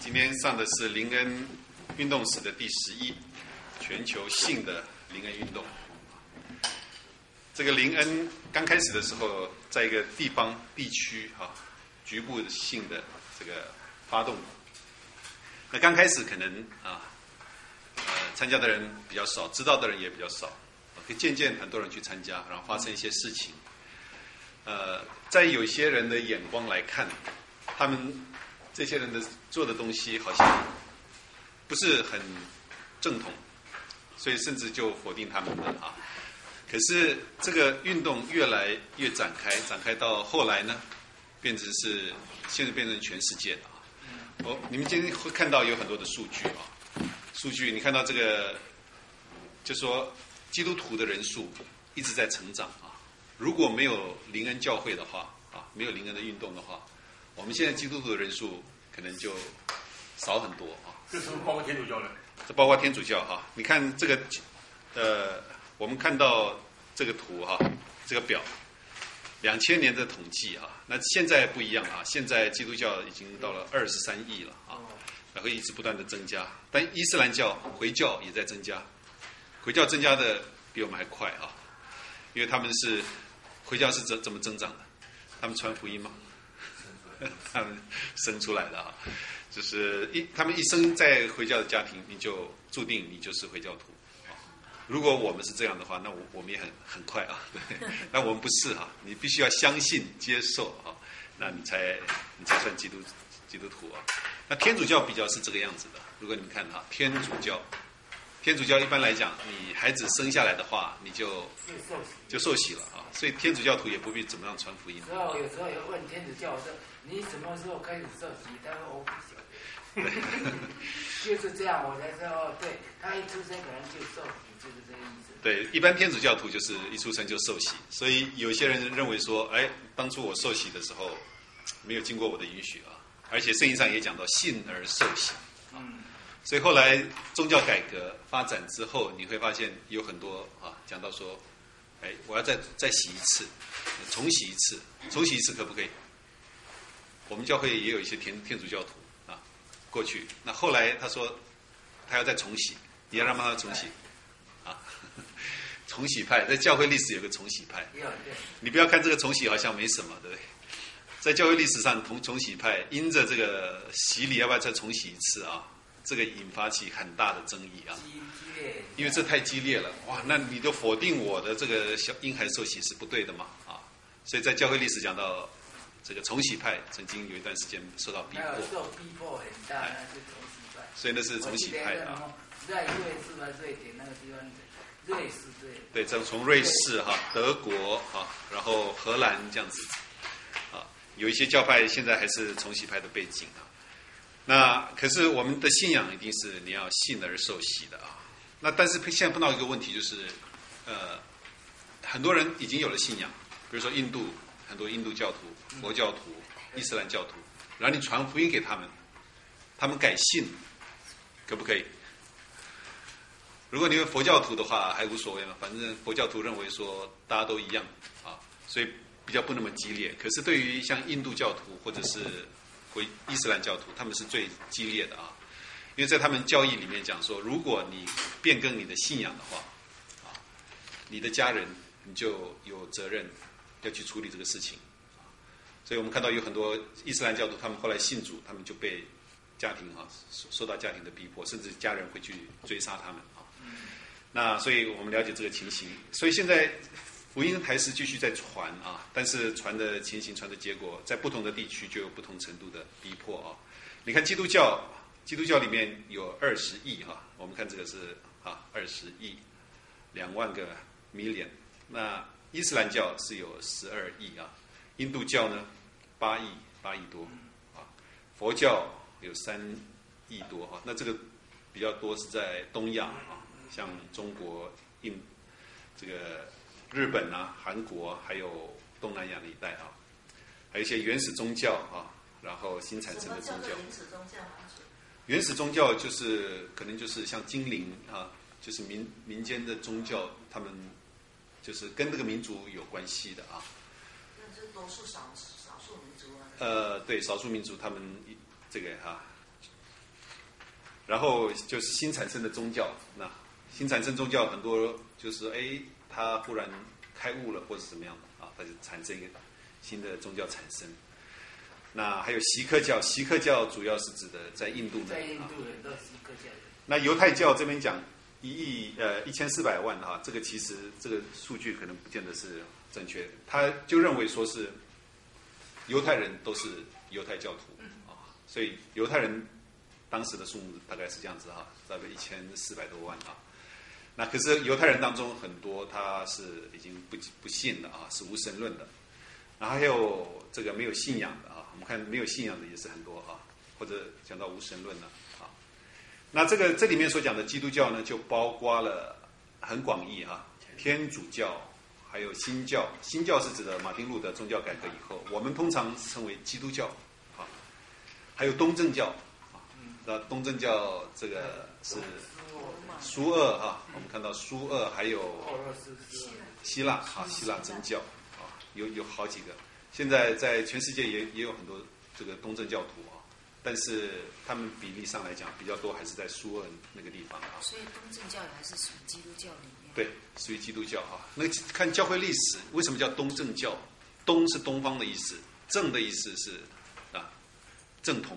今天上的是林恩运动史的第11，全球性的林恩运动。这个林恩刚开始的时候，在一个地方地区局部性的这个发动。那刚开始可能参加的人比较少，知道的人也比较少，渐渐很多人去参加，然后发生一些事情。在有些人的眼光来看，他们这些人的做的东西好像不是很正统，所以甚至就否定他们的啊。可是这个运动越来越展开到后来呢，现在变成全世界的啊。你们今天会看到有很多的数据啊，数据你看到这个，就说基督徒的人数一直在成长啊。如果没有林恩教会的话没有林恩的运动的话，我们现在基督徒的人数可能就少很多啊。 这是不是包括天主教的？ 这包括天主教哈。你看这个我们看到这个图这个表，2000年的统计那现在不一样现在基督教已经到了23亿了然后一直不断的增加，但伊斯兰教、回教也在增加，回教增加的比我们还快因为他们是回教是怎么增长的？他们传福音吗？他们生出来的就是他们一生在回教的家庭，你就注定你就是回教徒如果我们是这样的话，那我们也很快对。但我们不是你必须要相信、接受那你才算基督徒那天主教比较是这个样子的。如果你们看天主教一般来讲，你孩子生下来的话，你就受洗了所以天主教徒也不必怎么样传福音。 有时候有问天主教说，你什么时候开始受洗？他说我不晓得。就是这样，我才说对，他一出生可能就受洗，就是这个意思。 对，一般天主教徒就是一出生就受洗，所以有些人认为说，当初我受洗的时候没有经过我的允许而且圣经上也讲到信而受洗所以后来宗教改革发展之后，你会发现有很多讲到说，我要再洗一次，重洗一次可不可以？我们教会也有一些天主教徒过去，那后来他说他要再重洗，你要让他重洗重洗派在教会历史有个重洗派，你不要看这个重洗好像没什么，对不对？在教会历史上，重洗派因着这个洗礼要不要再重洗一次这个引发起很大的争议因为这太激烈了那你就否定我的这个婴孩受洗是不对的嘛所以在教会历史讲到这个重洗派曾经有一段时间受到逼迫， 受逼迫很大，那是重洗派。 所以那是重洗派在瑞士吧，瑞典那个地方，瑞士对，从瑞士德国然后荷兰这样子有一些教派现在还是重洗派的背景那可是我们的信仰一定是你要信而受洗的那但是现在碰到一个问题就是很多人已经有了信仰，比如说很多印度教徒、佛教徒、伊斯兰教徒，然后你传福音给他们，他们改信，可不可以？如果你是佛教徒的话还无所谓嘛，反正佛教徒认为说大家都一样所以比较不那么激烈。可是对于像印度教徒或者是伊斯兰教徒，他们是最激烈的因为在他们教义里面讲说，如果你变更你的信仰的话你的家人你就有责任要去处理这个事情所以我们看到有很多伊斯兰教徒，他们后来信主，他们就被家庭受到家庭的逼迫，甚至家人会去追杀他们那所以我们了解这个情形，所以现在福音还是继续在传但是传的情形、传的结果，在不同的地区就有不同程度的逼迫你看基督教里面有20亿我们看这个是20亿，2万个 million。那伊斯兰教是有12亿印度教呢8亿多佛教有3亿多那这个比较多是在东亚像中国、这个日本韩国还有东南亚那一带还有一些原始宗教然后新产生的宗教。原始宗教就是可能就是像精灵就是民间的宗教，他们就是跟这个民族有关系的那这都是少数民族对，少数民族他们这个然后就是新产生的宗教，那新产生宗教很多就是他忽然开悟了或者怎么样的啊，它就产生一个新的宗教产生。那还有锡克教，锡克教主要是指的在印度的， 在印度很多锡克教。 那犹太教这边讲11400万哈，这个其实这个数据可能不见得是正确的，他就认为说是犹太人都是犹太教徒啊，所以犹太人当时的数目大概是这样子哈，大概1400多万啊。那可是犹太人当中很多他是已经不信了啊，是无神论的。然后还有这个没有信仰的啊，我们看没有信仰的也是很多啊，或者讲到无神论的啊。那这里面所讲的基督教呢，就包括了很广义啊，天主教，还有新教。新教是指的马丁路德宗教改革以后，我们通常称为基督教啊。还有东正教啊，那东正教这个是苏俄啊，我们看到苏俄还有希腊啊，希腊真教。有好几个，现在在全世界也有很多这个东正教徒啊，但是他们比例上来讲比较多还是在苏俄那个地方啊。 所以东正教也还是属于基督教里面。 对，属于基督教啊。那看教会历史，为什么叫东正教？东是东方的意思，正的意思是啊正统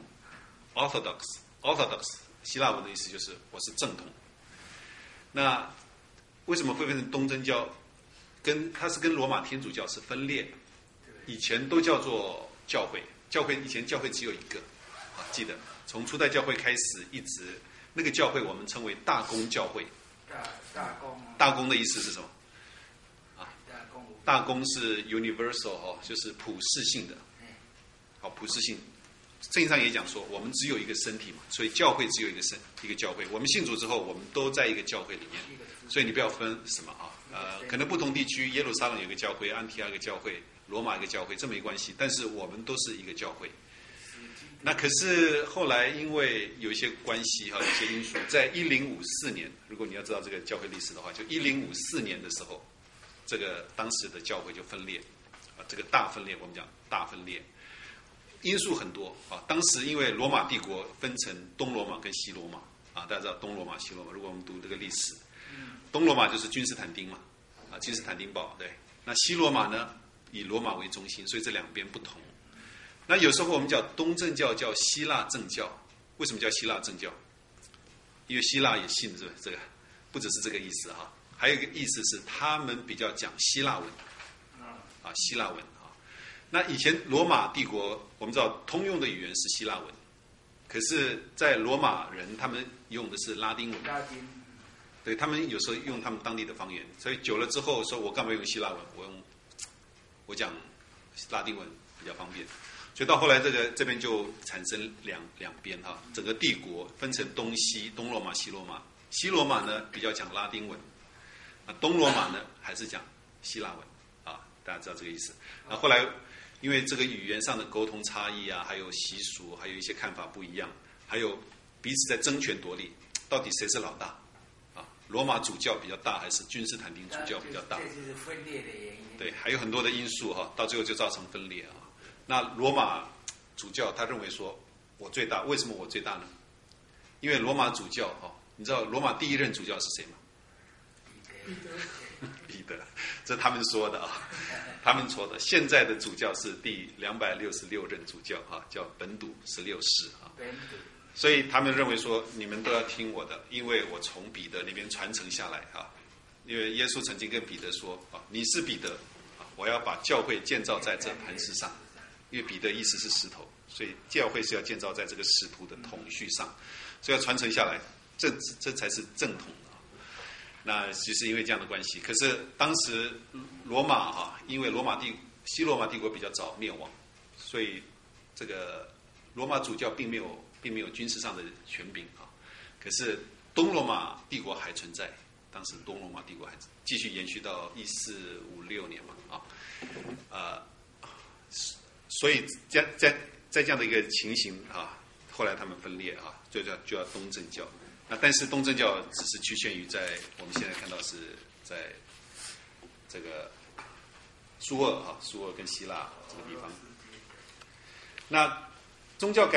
，orthodox， 希腊文的意思就是我是正统。那为什么会变成东正教？它是跟罗马天主教是分裂，以前都叫做教会，以前教会只有一个啊，记得从初代教会开始一直那个教会我们称为大公教会。大公的意思是什么？啊，大公是 universal 哦，就是普世性的。好，普世性。圣经上也讲说，我们只有一个身体嘛，所以教会只有一个教会。我们信主之后，我们都在一个教会里面，所以你不要分什么啊。可能不同地区，耶路撒冷有一个教会，安提阿一个教会，罗马一个教会，这没关系。但是我们都是一个教会。那可是后来因为有一些关系哈，有些因素，在1054年，如果你要知道这个教会历史的话，就1054年的时候，这个当时的教会就分裂，啊，这个大分裂，我们讲大分裂，因素很多啊。当时因为罗马帝国分成东罗马跟西罗马啊，大家知道东罗马、西罗马。如果我们读这个历史，东罗马就是君士坦丁嘛，啊，君士坦丁堡对。那西罗马呢，以罗马为中心，所以这两边不同。那有时候我们叫东正教叫希腊正教，为什么叫希腊正教？因为希腊也信这个，不只是这个意思哈，还有一个意思是他们比较讲希腊文，啊，希腊文啊。那以前罗马帝国我们知道通用的语言是希腊文，可是，在罗马人他们用的是拉丁文。对，他们有时候用他们当地的方言，所以久了之后说，我干嘛用希腊文？我讲拉丁文比较方便。所以到后来这边就产生两边哈，整个帝国分成东西，东罗马、西罗马。西罗马呢比较讲拉丁文，东罗马呢还是讲希腊文啊，大家知道这个意思。那后来因为这个语言上的沟通差异啊，还有习俗，还有一些看法不一样，还有彼此在争权夺利，到底谁是老大？罗马主教比较大，还是君士坦丁主教比较大？ 这就是分裂的原因。 对，还有很多的因素哈，到最后就造成分裂啊。那罗马主教他认为说，我最大，为什么我最大呢？因为罗马主教哈，你知道罗马第一任主教是谁吗？彼得，这是他们说的啊，他们说的。现在的主教是第266任主教哈，叫本笃16世啊。所以他们认为说，你们都要听我的，因为我从彼得那边传承下来啊。因为耶稣曾经跟彼得说啊，你是彼得啊，我要把教会建造在这磐石上。因为彼得意思是石头，所以教会是要建造在这个使徒的统序上，所以要传承下来，这才是正统的。那其实因为这样的关系，可是当时罗马哈，因为西罗马帝国比较早灭亡，所以这个罗马主教并没有军事上的权柄啊。可是东罗马帝国还存在，当时东罗马帝国还继续延续到1456年嘛啊，所以在这样的一个情形啊，后来他们分裂啊，就叫东正教。那但是东正教只是局限于在我们现在看到是在这个苏俄跟希腊这个地方。那宗教改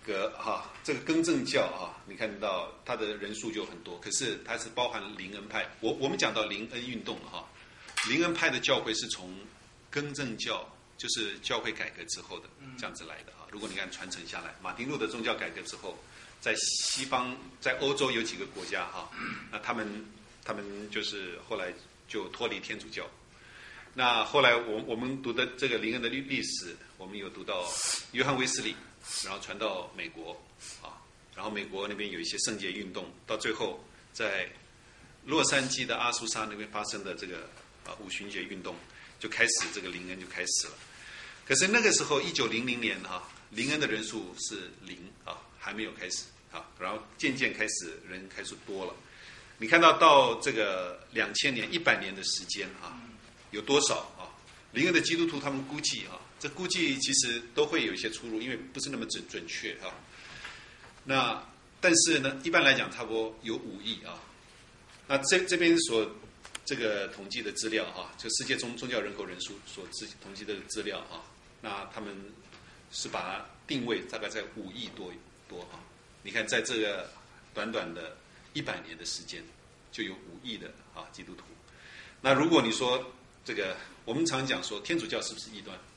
个这个更正教你看到它的人数就很多，可是它是包含灵恩派。我们讲到灵恩运动灵恩派的教会是从更正教，就是教会改革之后的这样子来的如果你看传承下来，马丁路德宗教改革之后，在西方，在欧洲有几个国家那他们就是后来就脱离天主教。那后来我们读的这个灵恩的历史，我们有读到约翰卫斯理，然后传到美国然后美国那边有一些圣洁运动，到最后在洛杉矶的阿苏沙那边发生的这个五旬节运动，就开始这个灵恩就开始了。可是那个时候1900年灵恩的人数是0还没有开始然后渐渐开始人开始多了。你看到这个2000年100年的时间有多少灵恩的基督徒他们估计这估计其实都会有一些出入，因为不是那么准确那但是呢，一般来讲差不多有5亿那这边所这个统计的资料就世界宗教人口人数所统计的资料那他们是把它定位大概在5亿多你看在这个短短的100年的时间，就有5亿的基督徒。那如果你说这个，我们常讲说天主教是不是异端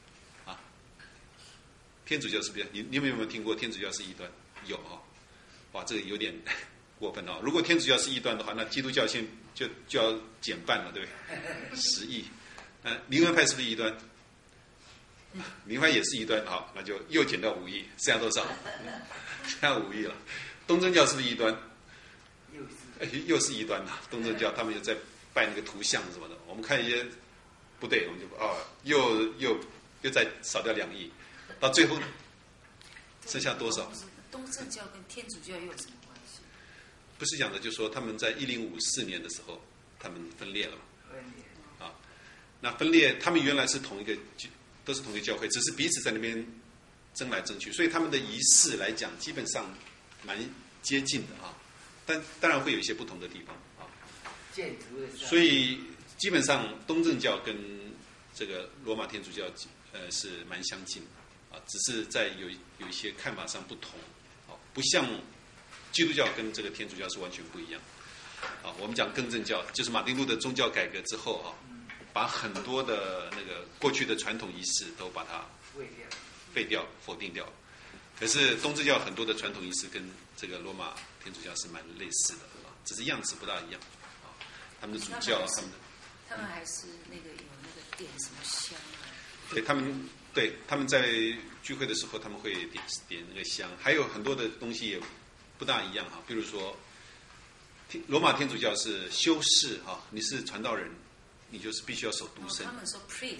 天主教是不是？你们有没有听过天主教是异端？有哇，这个有点过分如果天主教是异端的话，那基督教现在就要减半了，对不对？10亿。灵恩派是不是异端？灵恩派也是异端，好，那就又减到5亿，剩下多少？剩下5亿了。东正教是不是异端？又是异端东正教他们又在拜那个图像什么的，我们看一些不对，我们就又再少掉2亿，到最后呢，剩下多少？ 东正教跟天主教又有什么关系？ 不是讲的，就是说他们在1054年的时候，他们分裂了嘛。那分裂，他们原来是都是同一个教会，只是彼此在那边争来争去，所以他们的仪式来讲，基本上蛮接近的但当然会有一些不同的地方建筑的。 所以基本上东正教跟这个罗马天主教是蛮相近的只是在有一些看法上不同不像基督教跟这个天主教是完全不一样我们讲更正教，就是马丁路德宗教改革之后把很多的那个过去的传统仪式都把它废掉、否定掉。可是东正教很多的传统仪式跟这个罗马天主教是蛮类似的只是样子不大一样他们的主教， 他们还是那个有那个点什么香他们在聚会的时候他们会点那个香，还有很多的东西也不大一样比如说罗马天主教是修士你是传道人，你就是必须要守独身。 他们说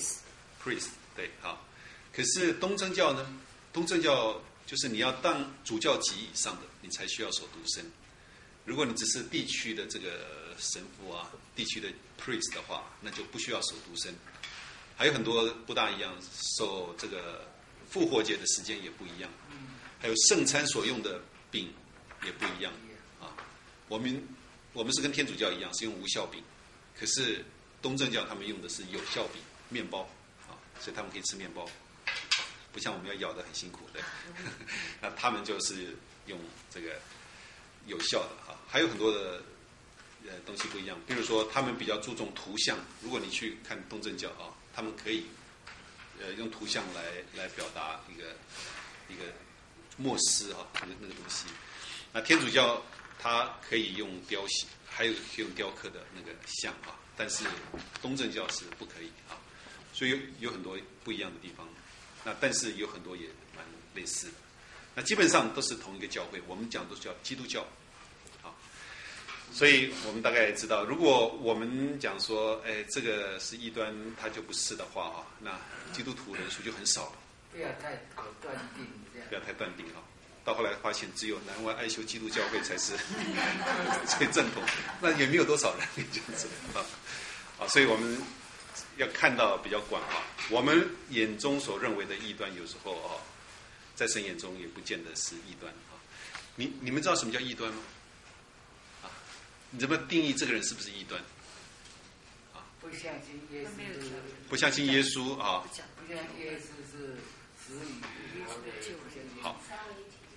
priest 对可是东正教呢？东正教就是你要当主教级以上的，你才需要守独身。如果你只是地区的这个神父地区的 priest 的话，那就不需要守独身。还有很多不大一样，守这个复活节的时间也不一样，还有圣餐所用的饼也不一样我们是跟天主教一样是用无酵饼，可是东正教他们用的是有酵饼面包所以他们可以吃面包，不像我们要咬得很辛苦的那他们就是用这个有效的还有很多的东西不一样，比如说他们比较注重图像，如果你去看东正教他们可以用图像来表达一个默示那个东西。那天主教它可以用雕写，还有可以用雕刻的那个像但是东正教是不可以所以有很多不一样的地方。那但是有很多也蛮类似的。那基本上都是同一个教会，我们讲都叫基督教所以我们大概知道，如果我们讲说这个是异端，它就不是的话那基督徒人数就很少了。 不要太断定这样。 不要太断定到后来发现只有南湾爱修基督教会才是最正统，那也没有多少人这样子所以我们要看到比较广我们眼中所认为的异端，有时候在神眼中也不见得是异端你们知道什么叫异端吗？你怎么定义这个人是不是异端？ 不相信耶稣， 不相信耶稣不相信耶稣是死里复活的。 好，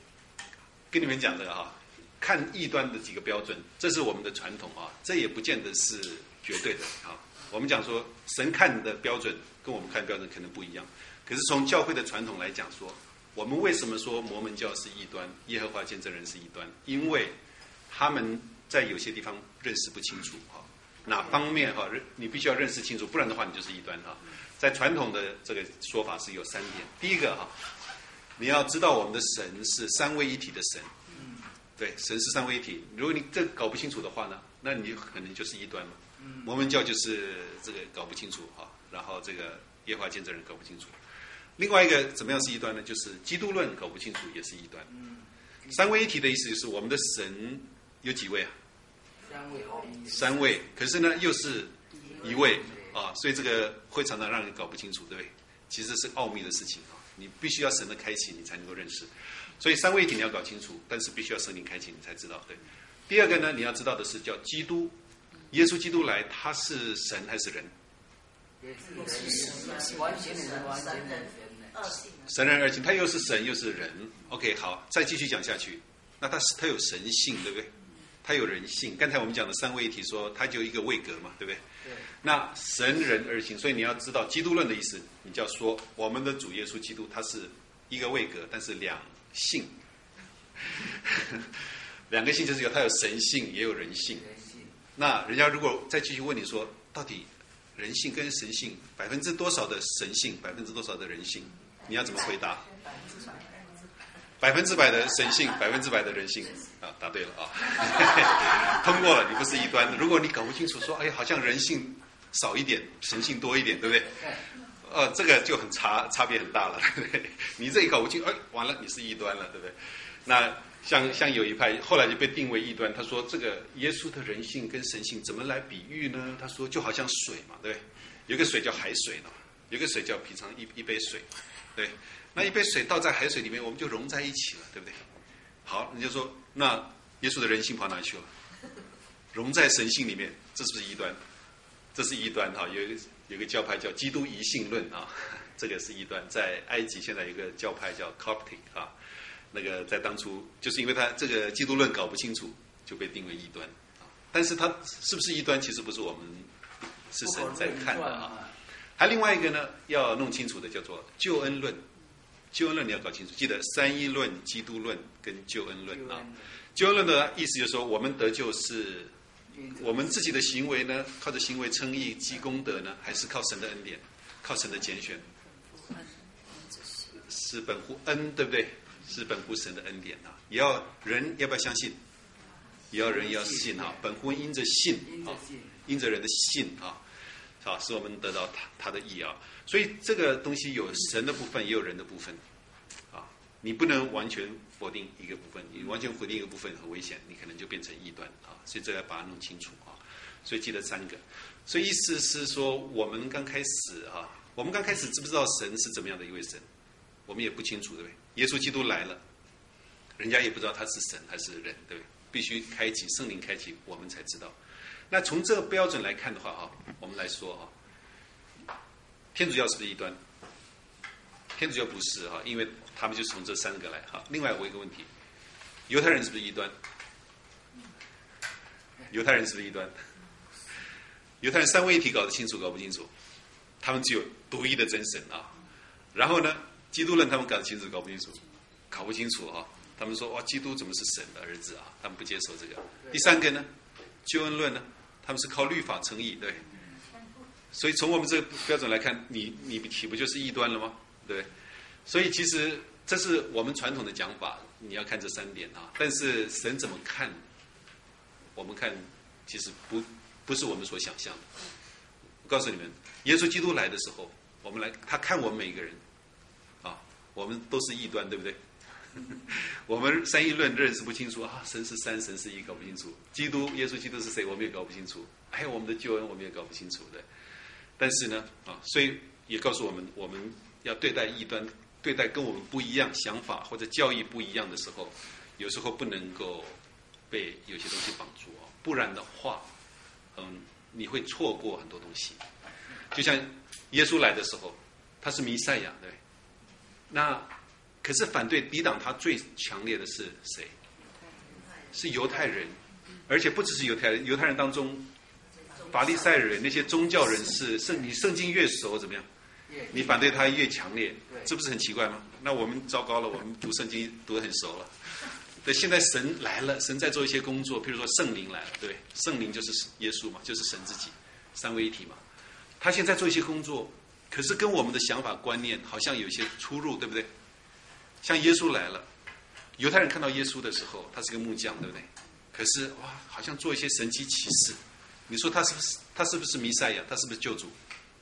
跟你们讲的哈，看异端的几个标准，这是我们的传统啊，这也不见得是绝对的啊。我们讲说神看的标准跟我们看的标准可能不一样，可是从教会的传统来讲说，我们为什么说摩门教是异端，耶和华见证人是异端？因为他们在有些地方认识不清楚哈，哪方面哈，你必须要认识清楚，不然的话你就是异端哈。在传统的这个说法是有3点，第一个哈，你要知道我们的神是三位一体的神，对，神是三位一体。如果你这搞不清楚的话呢，那你可能就是异端了。摩门教就是这个搞不清楚哈，然后这个耶和华见证人搞不清楚。另外一个怎么样是异端呢？就是基督论搞不清楚也是异端。三位一体的意思就是我们的神有几位啊？3位，可是呢又是一位啊，所以这个会常常让人搞不清楚，对不对？其实是奥秘的事情啊，你必须要神的开启，你才能够认识。所以三位一体你要搞清楚，但是必须要圣灵开启，你才知道。对，第二个呢，你要知道的是叫基督，耶稣基督来，他是神还是人？ 也是神，完全的人，完全的人， 神人二性，他又是神又是人。OK， 好，再继续讲下去，那他有神性，对不对？他有人性。刚才我们讲的三位一体说，他就一个位格嘛，对不对？ 对。 那神人二性，所以你要知道基督论的意思，你就要说我们的主耶稣基督他是一个位格，但是两性。两个性就是有他有神性也有人性。那人家如果再继续问你说，到底人性跟神性多少的神性，多少的人性，你要怎么回答？100%的神性，100%的人性啊，答对了啊，通过了，你不是异端。如果你搞不清楚说，哎，好像人性少一点，神性多一点，对不对？这个就很差别很大了，对不对？你这一搞不清，哎，完了，你是异端了，对不对？那像有一派后来就被定为异端，他说这个耶稣的人性跟神性怎么来比喻呢？他说就好像水嘛，对不对？有个水叫海水呢，有个水叫平常一杯水，对。那一杯水倒在海水里面，我们就融在一起了，对不对？好，你就说那耶稣的人性跑哪去了？融在神性里面，这是不是异端？这是异端哈。有一个教派叫基督一性论啊，这个是异端。在埃及现在有一个教派叫 Coptic 啊，那个在当初就是因为他这个基督论搞不清楚，就被定为异端啊。但是他是不是异端，其实不是我们是神在看的啊。还另外一个呢，要弄清楚的叫做救恩论。救恩论你要搞清楚，记得三一论、基督论跟救恩论啊。救恩论的意思就是说，我们得救是我们自己的行为呢，靠着行为称义积功德呢，还是靠神的恩典，靠神的拣选？是本乎恩，对不对？是本乎神的恩典啊。也要人要不要相信？也要人要信啊。本乎因着信啊，因着人的信啊。啊，使我们得到他的义啊，所以这个东西有神的部分，也有人的部分，啊，你不能完全否定一个部分，你完全否定一个部分很危险，你可能就变成异端啊，所以这个要把它弄清楚啊，所以记得3个，所以意思是说，我们刚开始知不知道神是怎么样的一位神，我们也不清楚，对不对？耶稣基督来了，人家也不知道他是神还是人，对不对？必须开启圣灵开启，我们才知道。那从这个标准来看的话啊，我们来说啊，天主教是不是异端？天主教不是哈，因为他们就是从这3个来哈。另外我有一个问题，犹太人是不是异端？犹太人是不是异端？犹太人三位一体搞得清楚搞不清楚？他们只有独一的真神啊。然后呢，基督论他们搞得清楚搞不清楚？搞不清楚哈。他们说哇，基督怎么是神的儿子啊？他们不接受这个。第3个呢，救恩论呢？他们是靠律法称义，对。所以从我们这个标准来看，你岂不就是异端了吗？对。所以其实这是我们传统的讲法，你要看这3点啊。但是神怎么看？我们看其实不是我们所想象的。我告诉你们，耶稣基督来的时候，他看我们每一个人，啊，我们都是异端，对不对？我们三一论认识不清楚啊，神是三，神是一，搞不清楚。耶稣基督是谁，我们也搞不清楚。还有我们的救恩，我们也搞不清楚的。但是呢，啊，所以也告诉我们，我们要对待异端，对待跟我们不一样想法或者教义不一样的时候，有时候不能够被有些东西绑住啊，不然的话，你会错过很多东西。就像耶稣来的时候，他是弥赛亚，对。那可是反对抵挡他最强烈的是谁？是犹太人，而且不只是犹太人，犹太人当中，法利赛人那些宗教人士，你圣经越熟怎么样？你反对他越强烈，这不是很奇怪吗？那我们糟糕了，我们读圣经读得很熟了。对，现在神来了，神在做一些工作，譬如说圣灵来了，对，圣灵就是耶稣嘛，就是神自己，三位一体嘛。他现在做一些工作，可是跟我们的想法观念好像有一些出入，对不对？像耶稣来了，犹太人看到耶稣的时候，他是个木匠，对不对？可是哇，好像做一些神迹奇事，你说他是不是弥赛亚？他是不是救主？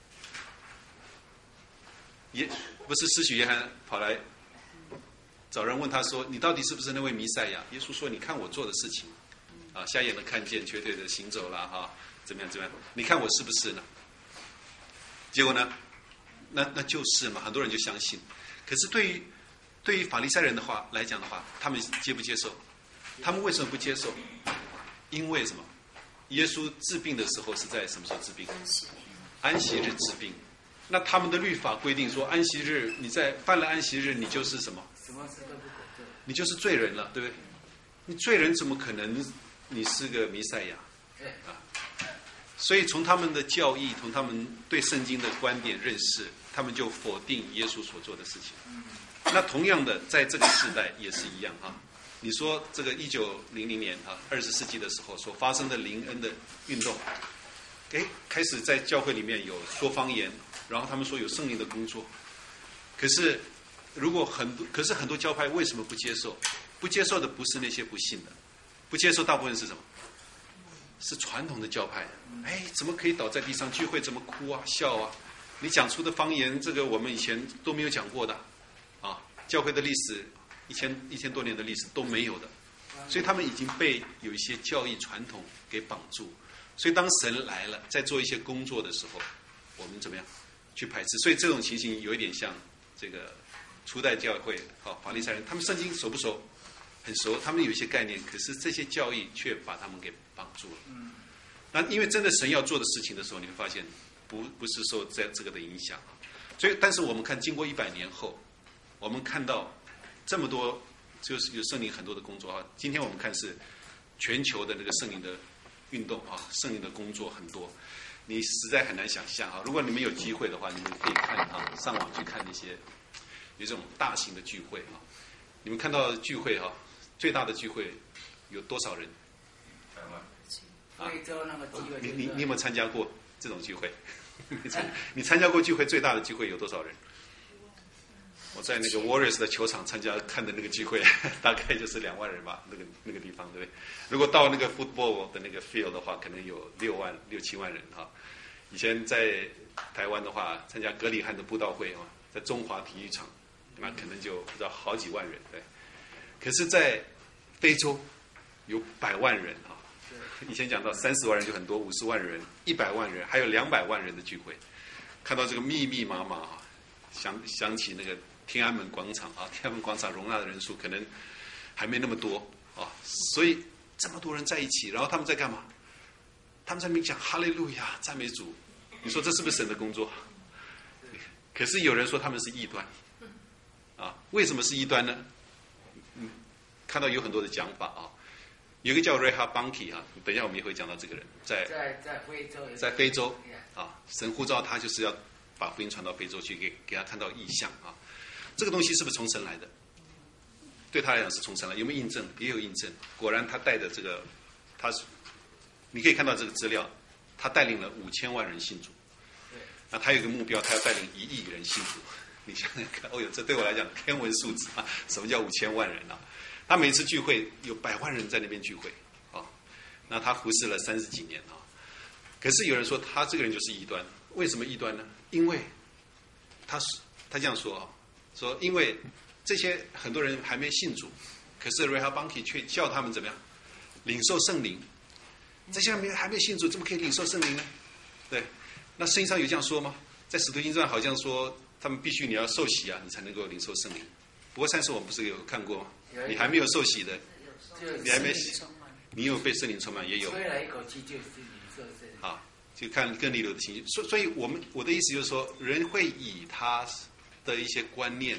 不是施洗约翰跑来找人问他说：“你到底是不是那位弥赛亚？”耶稣说：“你看我做的事情，啊，瞎眼的看见，瘸腿的行走了，哈，怎么样？你看我是不是呢？”结果呢，那就是嘛，很多人就相信。可是对于法利赛人的话来讲的话，他们接不接受？他们为什么不接受？因为什么？耶稣治病的时候是在什么时候治病？安息日治病。那他们的律法规定说，安息日你在犯了安息日，你就是什么？ 什么事都不可做。 你就是罪人了，对不对？你罪人怎么可能你是个弥赛亚？啊，所以从他们的教义，从他们对圣经的观点认识，他们就否定耶稣所做的事情。那同样的，在这个时代也是一样啊。你说这个1900年啊，20世纪的时候所发生的灵恩的运动，开始在教会里面有说方言，然后他们说有圣灵的工作。可是很多教派为什么不接受？不接受的不是那些不信的，不接受大部分是什么？是传统的教派。怎么可以倒在地上聚会？怎么哭啊笑啊？你讲出的方言，这个我们以前都没有讲过的啊！教会的历史1000多年的历史都没有的，所以他们已经被有一些教义传统给绑住。所以当神来了，在做一些工作的时候，我们怎么样去排斥？所以这种情形有一点像这个初代教会法利赛人，他们圣经熟不熟？很熟，他们有一些概念，可是这些教义却把他们给绑住了。那因为真的神要做的事情的时候，你会发现不是受这个的影响。所以，但是我们看经过100年后，我们看到这么多就是有圣灵很多的工作啊。今天我们看是全球的那个圣灵的运动啊，圣灵的工作很多，你实在很难想象啊。如果你们有机会的话，你们可以看啊，上网去看那些有这种大型的聚会啊。你们看到聚会哈，最大的聚会有多少人？ 非洲那个聚会， 你有没有参加过这种聚会？你参加过聚会最大的聚会有多少人？我在那个 Warriors 的球场看的那个聚会，大概就是2万人吧，那个地方，对不对？如果到那个 football 的那个 field 的话，可能有6、7万人哈。以前在台湾的话，参加葛理翰的布道会啊，在中华体育场，那可能就不知道好几万人，对。可是，在非洲有100万人哈。以前讲到30万人就很多，50万人、100万人，还有200万人的聚会，看到这个密密麻麻啊，想起那个天安门广场啊，天安门广场容纳的人数可能还没那么多啊，所以这么多人在一起，然后他们在干嘛？他们在那边讲哈利路亚，赞美主。你说这是不是神的工作？可是有人说他们是异端啊，为什么是异端呢？看到有很多的讲法啊。有一个叫 Reha Banki 啊，等一下我们也会讲到这个人，在非洲啊，神呼召他就是要把福音传到非洲去，给他看到异象啊。这个东西是不是从神来的？对他来讲是从神来，有没有印证？也有印证。果然他带的这个，你可以看到这个资料，他带领了5000万人信主。那他有一个目标，他要带领1亿人信主。你想想看，这对我来讲天文数字啊！什么叫5000万人啊？他每次聚会有100万人在那边聚会，那他服侍了30几年啊。可是有人说他这个人就是异端，为什么异端呢？因为他这样说啊，说因为这些很多人还没信主，可是 Reha Banki 却叫他们怎么样领受圣灵。这些人还没信主，怎么可以领受圣灵呢？对，那圣经上有这样说吗？在使徒行传好像说他们必须你要受洗啊，你才能够领受圣灵。不过上次我们不是有看过吗？你还没有受洗的，你还没洗，你有被圣灵充满也有。 吹了一口气就是领受圣灵。 啊，就看更利落的情绪。所以我的意思就是说，人会以他的一些观念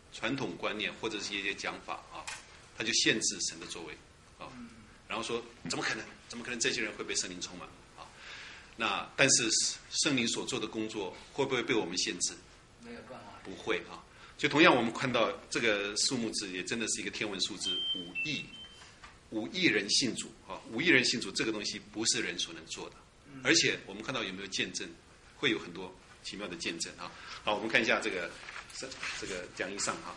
传统观念或者是一些讲法啊，他就限制神的作为啊，然后说怎么可能？怎么可能这些人会被圣灵充满啊？那但是圣灵所做的工作会不会被我们限制？ 没有办法， 不会啊。就同样我们看到这个数目字也真的是一个天文数字，5亿人信主啊，5亿人信主这个东西不是人所能做的，而且我们看到有没有见证，会有很多奇妙的见证啊。好，我们看一下这个讲义上哈。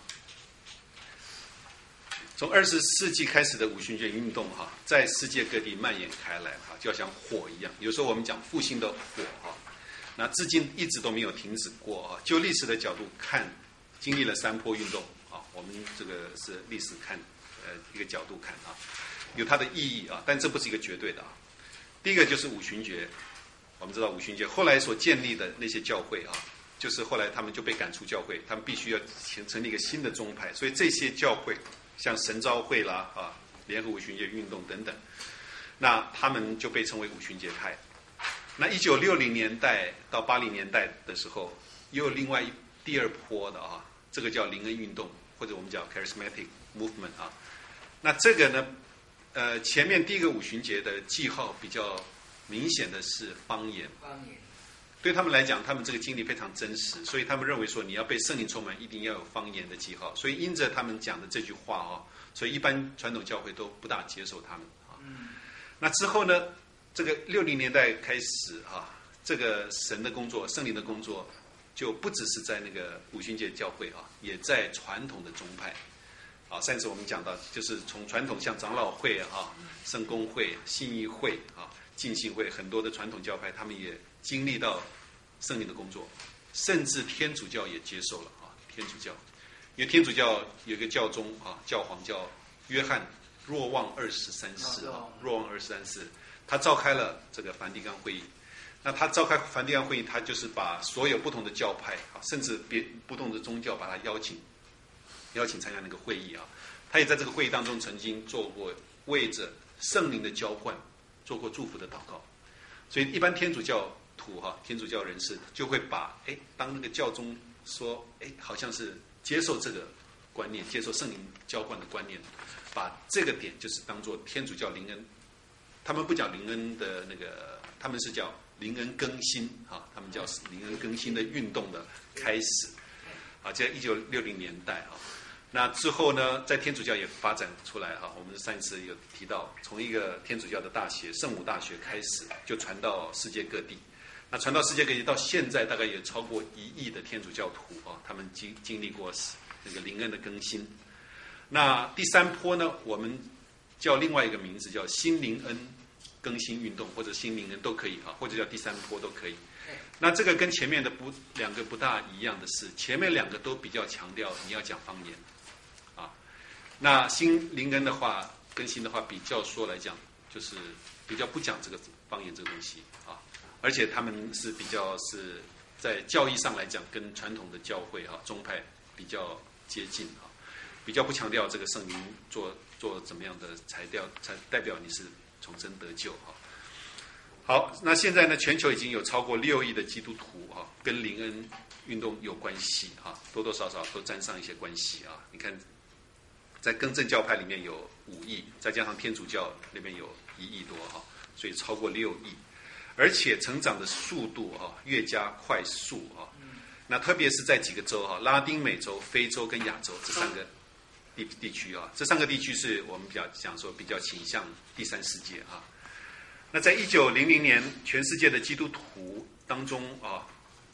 从20世纪开始的五旬节运动哈，在世界各地蔓延开来哈，就像火一样。有时候我们讲复兴的火哈，那至今一直都没有停止过啊。就历史的角度看，经历了3波运动啊，我们这个是历史看一个角度看啊，有它的意义啊，但这不是一个绝对的啊。第一个就是五旬节，我们知道五旬节后来所建立的那些教会啊，就是后来他们就被赶出教会，他们必须要成立一个新的宗派，所以这些教会像神召会啦啊、联合五旬节运动等等，那他们就被称为五旬节派。那1960年代到80年代的时候，又有另外第2波的啊，这个叫灵恩运动，或者我们叫 charismatic movement 啊。那这个呢，前面第一个五旬节的记号比较明显的是方言。对他们来讲，他们这个经历非常真实，所以他们认为说你要被圣灵充满，一定要有方言的记号。所以因着他们讲的这句话啊，所以一般传统教会都不大接受他们啊。那之后呢，这个60年代开始啊，这个神的工作、圣灵的工作，就不只是在那个五旬节教会啊，也在传统的宗派。啊，上次我们讲到，就是从传统像长老会啊、圣公会、信义会啊、浸信会，很多的传统教派，他们也经历到圣灵的工作，甚至天主教也接受了啊。天主教，因为天主教有一个教宗啊，教皇叫约翰若望23世啊，若望23世，他召开了这个梵蒂冈会议。那他召开梵蒂冈会议，他就是把所有不同的教派啊，甚至不同的宗教，把他邀请参加那个会议啊。他也在这个会议当中曾经做过为着圣灵的浇灌做过祝福的祷告。所以一般天主教徒哈，天主教人士就会把当那个教宗说好像是接受这个观念，接受圣灵浇灌的观念，把这个点就是当做天主教灵恩。他们不讲灵恩的那个，他们是叫灵恩更新啊，他们叫灵恩更新的运动的开始啊，在1960年代啊。那之后呢，在天主教也发展出来哈。我们上一次有提到，从一个天主教的大学圣母大学开始，就传到世界各地。那传到世界各地，到现在大概有超过1亿的天主教徒啊，他们经历过那个灵恩的更新。那第3波呢，我们叫另外一个名字叫新灵恩更新运动，或者新灵恩都可以啊，或者叫第3波都可以。那这个跟前面的两个不大一样的是，前面2个都比较强调你要讲方言。那新灵恩的话，更新的话，比较说来讲，就是比较不讲这个方言这个东西啊，而且他们是比较是在教义上来讲，跟传统的教会啊宗派比较接近啊，比较不强调这个圣灵做怎么样的才代表你是重生得救啊。好，那现在呢，全球已经有超过6亿的基督徒啊，跟灵恩运动有关系啊，多多少少都沾上一些关系啊。你看。在更正教派里面有5亿，再加上天主教那边有1亿多哈，所以超过6亿，而且成长的速度哈越加快速哈。那特别是在几个州哈，拉丁美洲、非洲跟亚洲这3个地区啊，这3个地区是我们讲说比较倾向第3世界啊。那在1900年，全世界的基督徒当中啊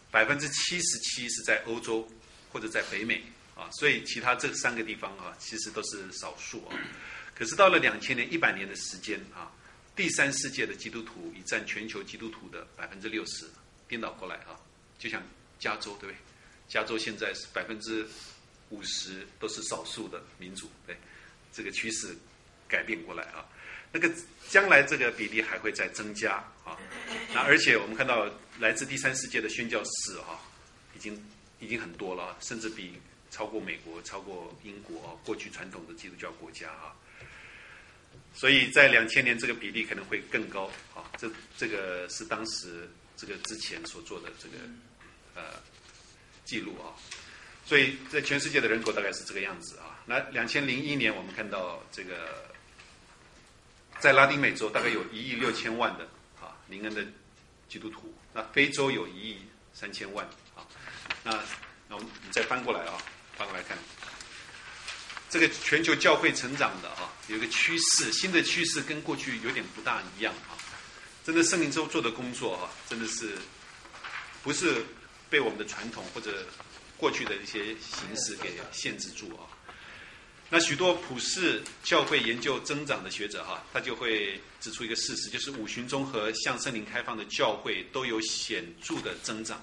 ，77%是在欧洲或者在北美。所以其他这3个地方啊，其实都是少数啊。可是到了2000年、100年的时间啊，第3世界的基督徒已占全球基督徒的60%，颠倒过来啊。就像加州，对不对？加州现在是50%都是少数的民族，对，这个趋势改变过来啊。那个将来这个比例还会再增加啊。那而且我们看到来自第3世界的宣教士啊，已经很多了，甚至超过美国、超过英国过去传统的基督教国家啊，所以在2000年这个比例可能会更高啊。这个是当时这个之前所做的这个记录啊。 所以在全世界的人口大概是这个样子啊。那2001年我们看到这个，在拉丁美洲大概有1.6亿的灵恩的基督徒，那非洲有1.3亿啊。那我们再翻过来看，这个全球教会成长的有一个趋势，新的趋势跟过去有点不大一样真的圣灵之后做的工作真的是不是被我们的传统或者过去的一些形式给限制住那许多普世教会研究增长的学者他就会指出一个事实，就是五旬宗和向圣灵开放的教会都有显著的增长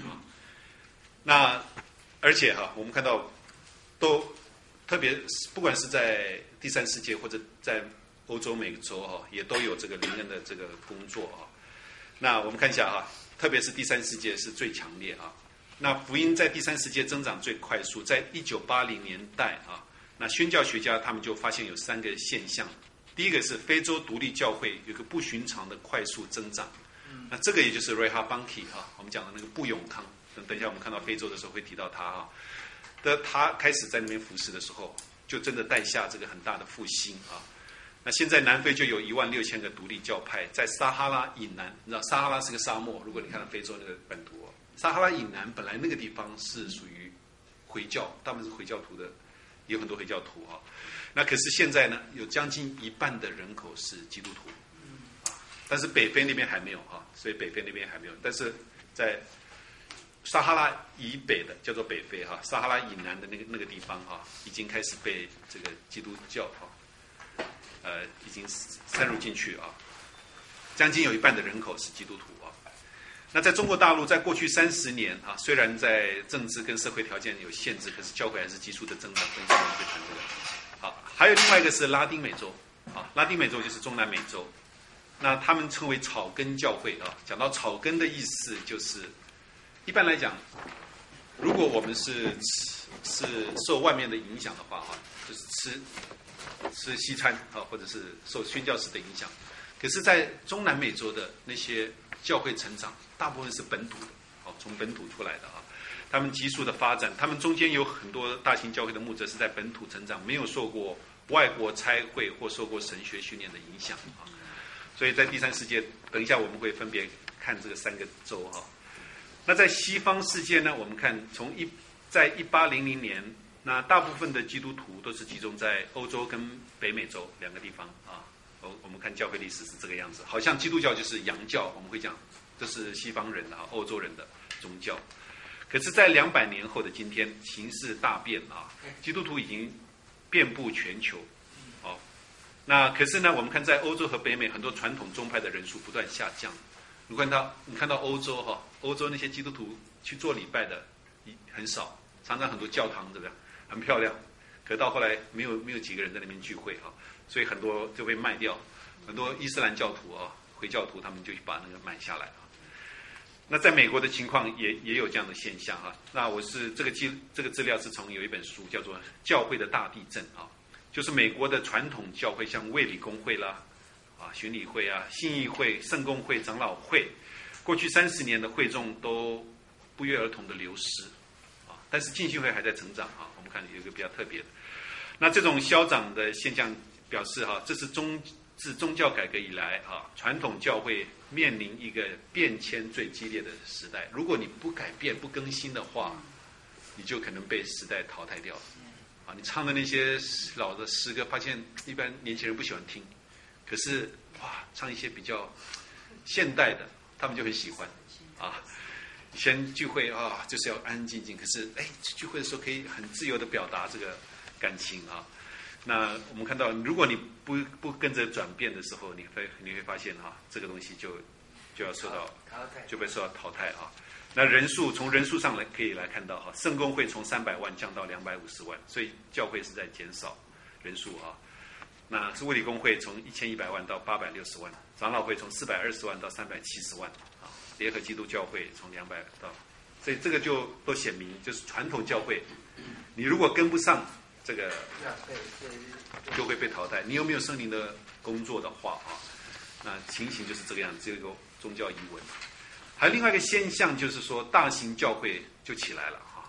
那而且我们看到都特别不管是在第三世界或者在欧洲美洲也都有这个灵恩的这个工作那我们看一下特别是第三世界是最强烈那福音在第三世界增长最快速，在1980年代那宣教学家他们就发现有3个现象。第一个是非洲独立教会有个不寻常的快速增长，那这个也就是 Rehoboam 我们讲的那个布永康，等一下我们看到非洲的时候会提到他他开始在那边服侍的时候，就真的带下这个很大的复兴那现在南非就有16000个独立教派，在撒哈拉以南，你知道撒哈拉是个沙漠，如果你看到非洲那个版图撒哈拉以南本来那个地方是属于回教，大部分是回教徒的，也有很多回教徒那可是现在呢，有将近1半的人口是基督徒但是北非那边还没有所以北非那边还没有，但是在撒哈拉以北的叫做北非撒哈拉以南的那个地方已经开始被这个基督教已经渗入进去将近有1半的人口是基督徒那在中国大陆，在过去30年虽然在政治跟社会条件有限制，可是教会还是急速的增长。等一下我们会谈这个。还有另外一个是拉丁美洲拉丁美洲就是中南美洲，那他们称为草根教会讲到草根的意思，就是一般来讲，如果我们是受外面的影响的话就是吃西餐或者是受宣教士的影响，可是在中南美洲的那些教会成长大部分是本土的从本土出来的他们急速的发展，他们中间有很多大型教会的牧者是在本土成长，没有受过外国差会或受过神学训练的影响所以在第三世界，等一下我们会分别看这个3个州那在西方世界呢，我们看在1800年，那大部分的基督徒都是集中在欧洲跟北美洲2个地方我们看教会历史是这个样子，好像基督教就是洋教，我们会讲这是西方人的欧洲人的宗教。可是在200年后的今天，形势大变基督徒已经遍布全球那可是呢，我们看在欧洲和北美很多传统宗派的人数不断下降。你看到欧洲欧洲那些基督徒去做礼拜的很少，常常很多教堂对不对？很漂亮，可到后来没有几个人在那边聚会所以很多就被卖掉，很多伊斯兰教徒回教徒他们就把那个买下来那在美国的情况也有这样的现象那我是这个资料是从有一本书叫做《教会的大地震》就是美国的传统教会，像卫理公会啦巡礼会信义会、圣公会、长老会，过去30年的会众都不约而同的流失但是浸信会还在成长我们看有一个比较特别的，那这种消长的现象表示这是自宗教改革以来传统教会面临一个变迁最激烈的时代。如果你不改变不更新的话，你就可能被时代淘汰掉你唱的那些老的诗歌，发现一般年轻人不喜欢听，可是唱一些比较现代的，他们就很喜欢以前聚会就是要安安静静，可是聚会的时候可以很自由的表达这个感情那我们看到，如果你不跟着转变的时候，你会发现这个东西就要被受到淘汰那从人数上可以来看到圣公会从300万降到250万，所以教会是在减少人数那是卫理公会从1100万到860万，长老会从420万到370万联合基督教会从200到，所以这个就都显明，就是传统教会，你如果跟不上这个，就会被淘汰。你有没有圣灵的工作的话那情形就是这个样子，只有一个宗教疑问。还有另外一个现象就是说，大型教会就起来了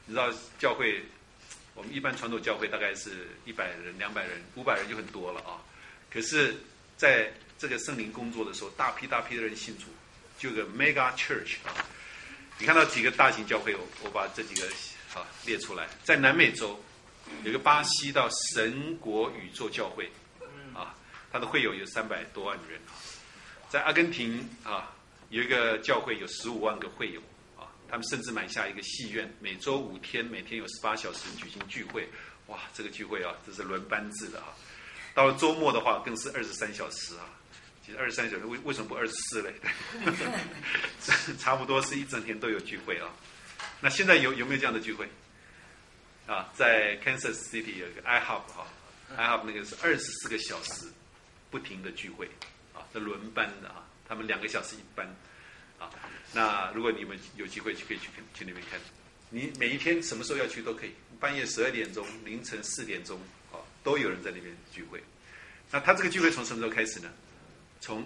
你知道教会，我们一般传统教会大概是100人、200人、500人就很多了啊。可是在这个圣灵工作的时候，大批大批的人信主，就有个 mega church 啊。你看到几个大型教会，我把这几个列出来。在南美洲有个巴西到神国宇宙教会啊，它的会友有300多万人啊。在阿根廷啊，有一个教会有15万个会友啊，他们甚至买下一个戏院，每周5天，每天有18小时举行聚会。哇，这个聚会啊，这是轮班制的啊。到了周末的话，更是23小时啊。其实23小时为什么不24嘞？差不多是一整天都有聚会啊。那现在有没有这样的聚会？啊，在 Kansas City 有一个 IHOP 哈，IHOP 那个是24个小时不停的聚会啊，是轮班的啊，他们2个小时一班啊。那如果你们有机会就可以去那边看，你每一天什么时候要去都可以，半夜12点钟、凌晨4点钟啊，都有人在那边聚会。那他这个聚会从什么时候开始呢？从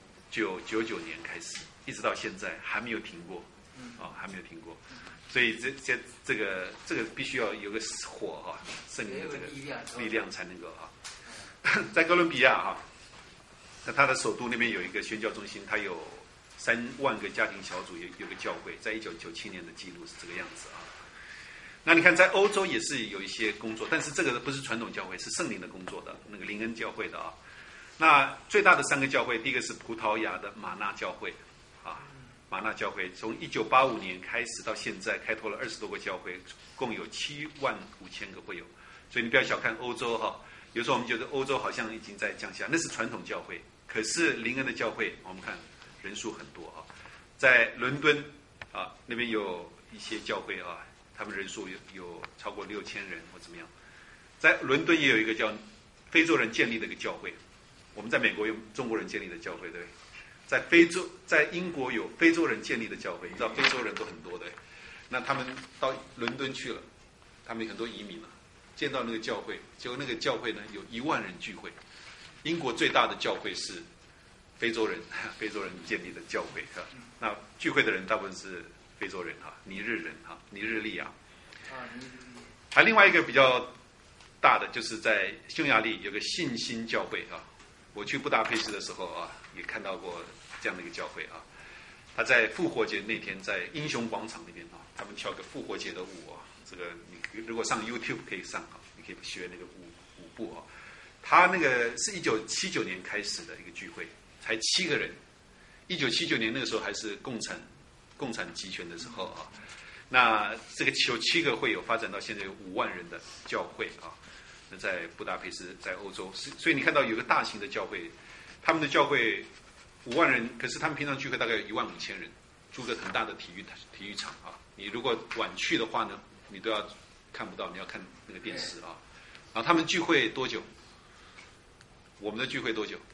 1999年开始，一直到现在还没有停过，啊，还没有停过。所以这个必须要有个火啊，圣灵的这个力量才能够啊。在哥伦比亚啊，那它的首都那边有一个宣教中心，它有3万个家庭小组，有个教会，在1997年的记录是这个样子啊。那你看，在欧洲也是有一些工作，但是这个不是传统教会，是圣灵的工作的那个灵恩教会的啊。那最大的3个教会，第一个是葡萄牙的马纳教会啊，马纳教会从1985年开始到现在，开拓了20多个教会，共有75000个会友。所以你不要小看欧洲哈，有时候我们觉得欧洲好像已经在降下，那是传统教会，可是灵恩的教会，我们看人数很多啊。在伦敦啊那边有一些教会啊，他们人数有超过6000人或怎么样。在伦敦也有一个叫非洲人建立的一个教会。我们在美国有中国人建立的教会，对不对？在非洲，在英国有非洲人建立的教会，你知道非洲人都很多的。那他们到伦敦去了，他们很多移民了，见到那个教会，结果那个教会呢有1万人聚会。英国最大的教会是非洲人建立的教会哈。那聚会的人大部分是非洲人哈，尼日人哈，尼日利亚。还另外一个比较大的就是在匈牙利有个信心教会啊。我去布达佩斯的时候啊，也看到过这样的一个教会啊。他在复活节那天在英雄广场那边啊，他们跳个复活节的舞啊。这个你如果上 YouTube 可以上啊，你可以学那个舞步啊。他那个是1979年开始的一个聚会，才7个人。1979年那个时候还是共产集权的时候啊。那这个有7个会友发展到现在有5万人的教会啊。在布达佩斯，在欧洲，所以你看到有个大型的教会，他们的教会5万人，可是他们平常聚会大概有15000人，租个很大的体育场啊。你如果晚去的话呢，你都要看不到，你要看那个电视啊。然后他们聚会多久？我们的聚会多久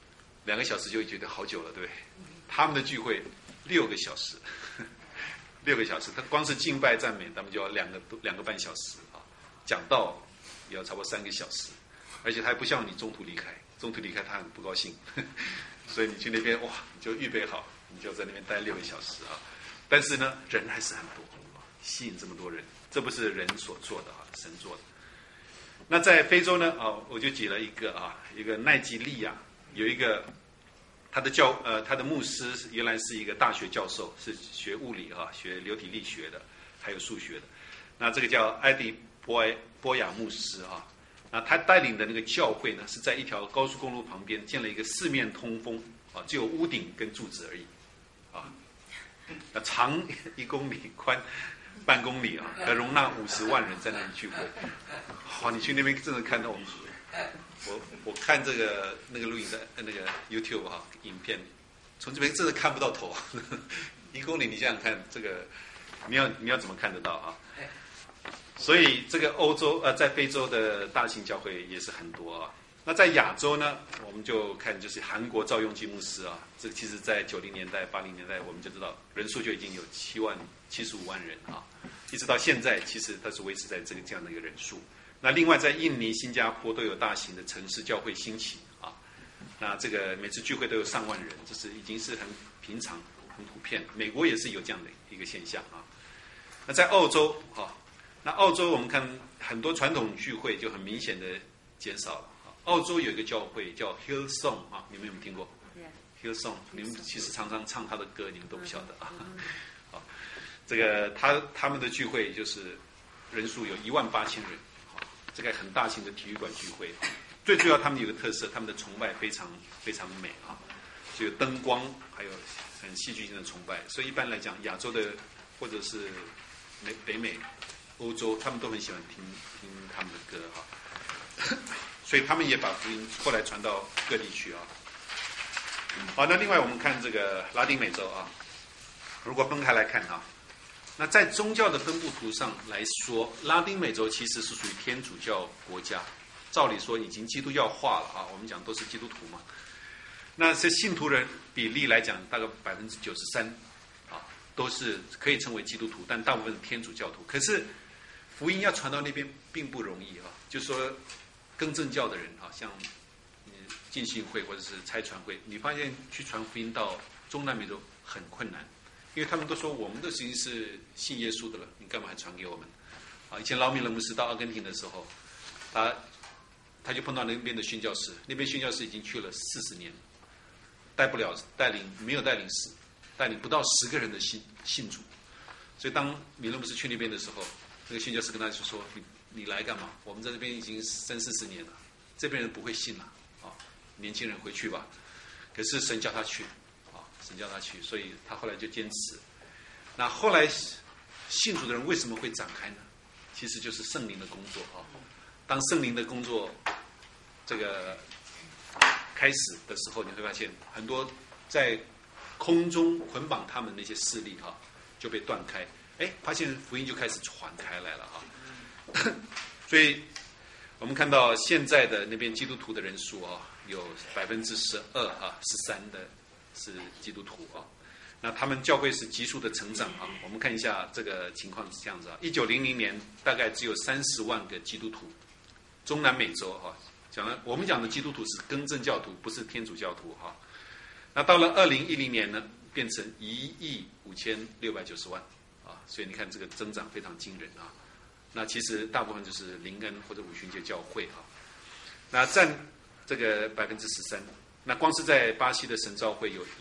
？2个小时就觉得好久了，对不对？他们的聚会6个小时，6个小时，他光是敬拜赞美，他们就要2个半小时啊，讲道也要超过3个小时，而且他还不像你中途离开他很不高兴，所以你去那边哇，你就预备好，你就在那边待6个小时啊。但是呢，人还是很多，吸引这么多人，这不是人所做的啊，神做的。那在非洲呢啊，我就举了一个奈及利亚有一个他的牧师原来是一个大学教授，是学物理啊，学流体力学的，还有数学的。那这个叫埃迪波亚牧师啊，那他带领的那个教会呢，是在一条高速公路旁边建了一个4面通风啊，只有屋顶跟柱子而已啊，那长1公里，宽半公里啊，可容纳50万人在那里聚会。好，你去那边真的看到我看那个录影的那个 YouTube 哈影片，从这边真的看不到头，1公里你想想看，这个你要怎么看得到啊？所以这个欧洲在非洲的大型教会也是很多啊。那在亚洲呢，我们就看就是韩国赵雍基牧师啊，这个其实在90年代、80年代，我们就知道人数就已经有75万人啊，一直到现在，其实它是维持在这样的一个人数。那另外在印尼、新加坡都有大型的城市教会兴起啊，那这个每次聚会都有上万人，这是已经是很平常、很普遍。美国也是有这样的一个现象啊。那在澳洲啊， 那澳洲我们看很多传统聚会就很明显的减少了。澳洲有一个教会叫 Hillsong 啊，你们有没有听过 ？Hillsong， 你们其实常常唱他的歌，你们都不晓得啊。好，这个他们的聚会就是人数有18000人，这个很大型的体育馆聚会。最主要他们有个特色，他们的崇拜非常非常美啊，就有灯光，还有很戏剧性的崇拜。所以一般来讲，亚洲的或者是北美、欧洲，他们都很喜欢听他们的歌哈。所以他们也把福音后来传到各地去啊。好，那另外我们看这个拉丁美洲啊，如果分开来看啊，那在宗教的分布图上来说，拉丁美洲其实是属于天主教国家，照理说已经基督教化了啊。我们讲都是基督徒嘛，那这信徒人比例来讲，大概93%啊，都是可以称为基督徒，但大部分是天主教徒。可是福音要传到那边并不容易啊，就是说。更正教的人啊，像浸信会或者是差传会，你发现去传福音到中南美洲很困难，因为他们都说我们的事情是信耶稣的了，你干嘛还传给我们？啊，以前劳米勒牧师到阿根廷的时候，他就碰到那边的宣教士，那边宣教士已经去了40年，没有带领不到10个人的信主，所以当米勒牧师去那边的时候，那个宣教士跟他就说你来干嘛？我们在这边已经30-40年了，这边人不会信了啊！年轻人回去吧。可是神叫他去啊，神叫他去，所以他后来就坚持。那后来信主的人为什么会展开呢？其实就是圣灵的工作啊。当圣灵的工作这个开始的时候，你会发现很多在空中捆绑他们那些势力哈，就被断开。发现福音就开始传开来了哈。所以，我们看到现在的那边基督徒的人数啊，有12%啊，13%的是基督徒啊。那他们教会是急速的成长啊。我们看一下这个情况是这样子啊。1900年大概只有30万个基督徒，中南美洲哈，我们讲的基督徒是更正教徒，不是天主教徒哈。那到了2010年呢，变成1亿5690万啊，所以你看这个增长非常惊人啊。那其实大部分就是灵恩或者五旬节教会啊，那占这个13%。那光是在巴西的神召会有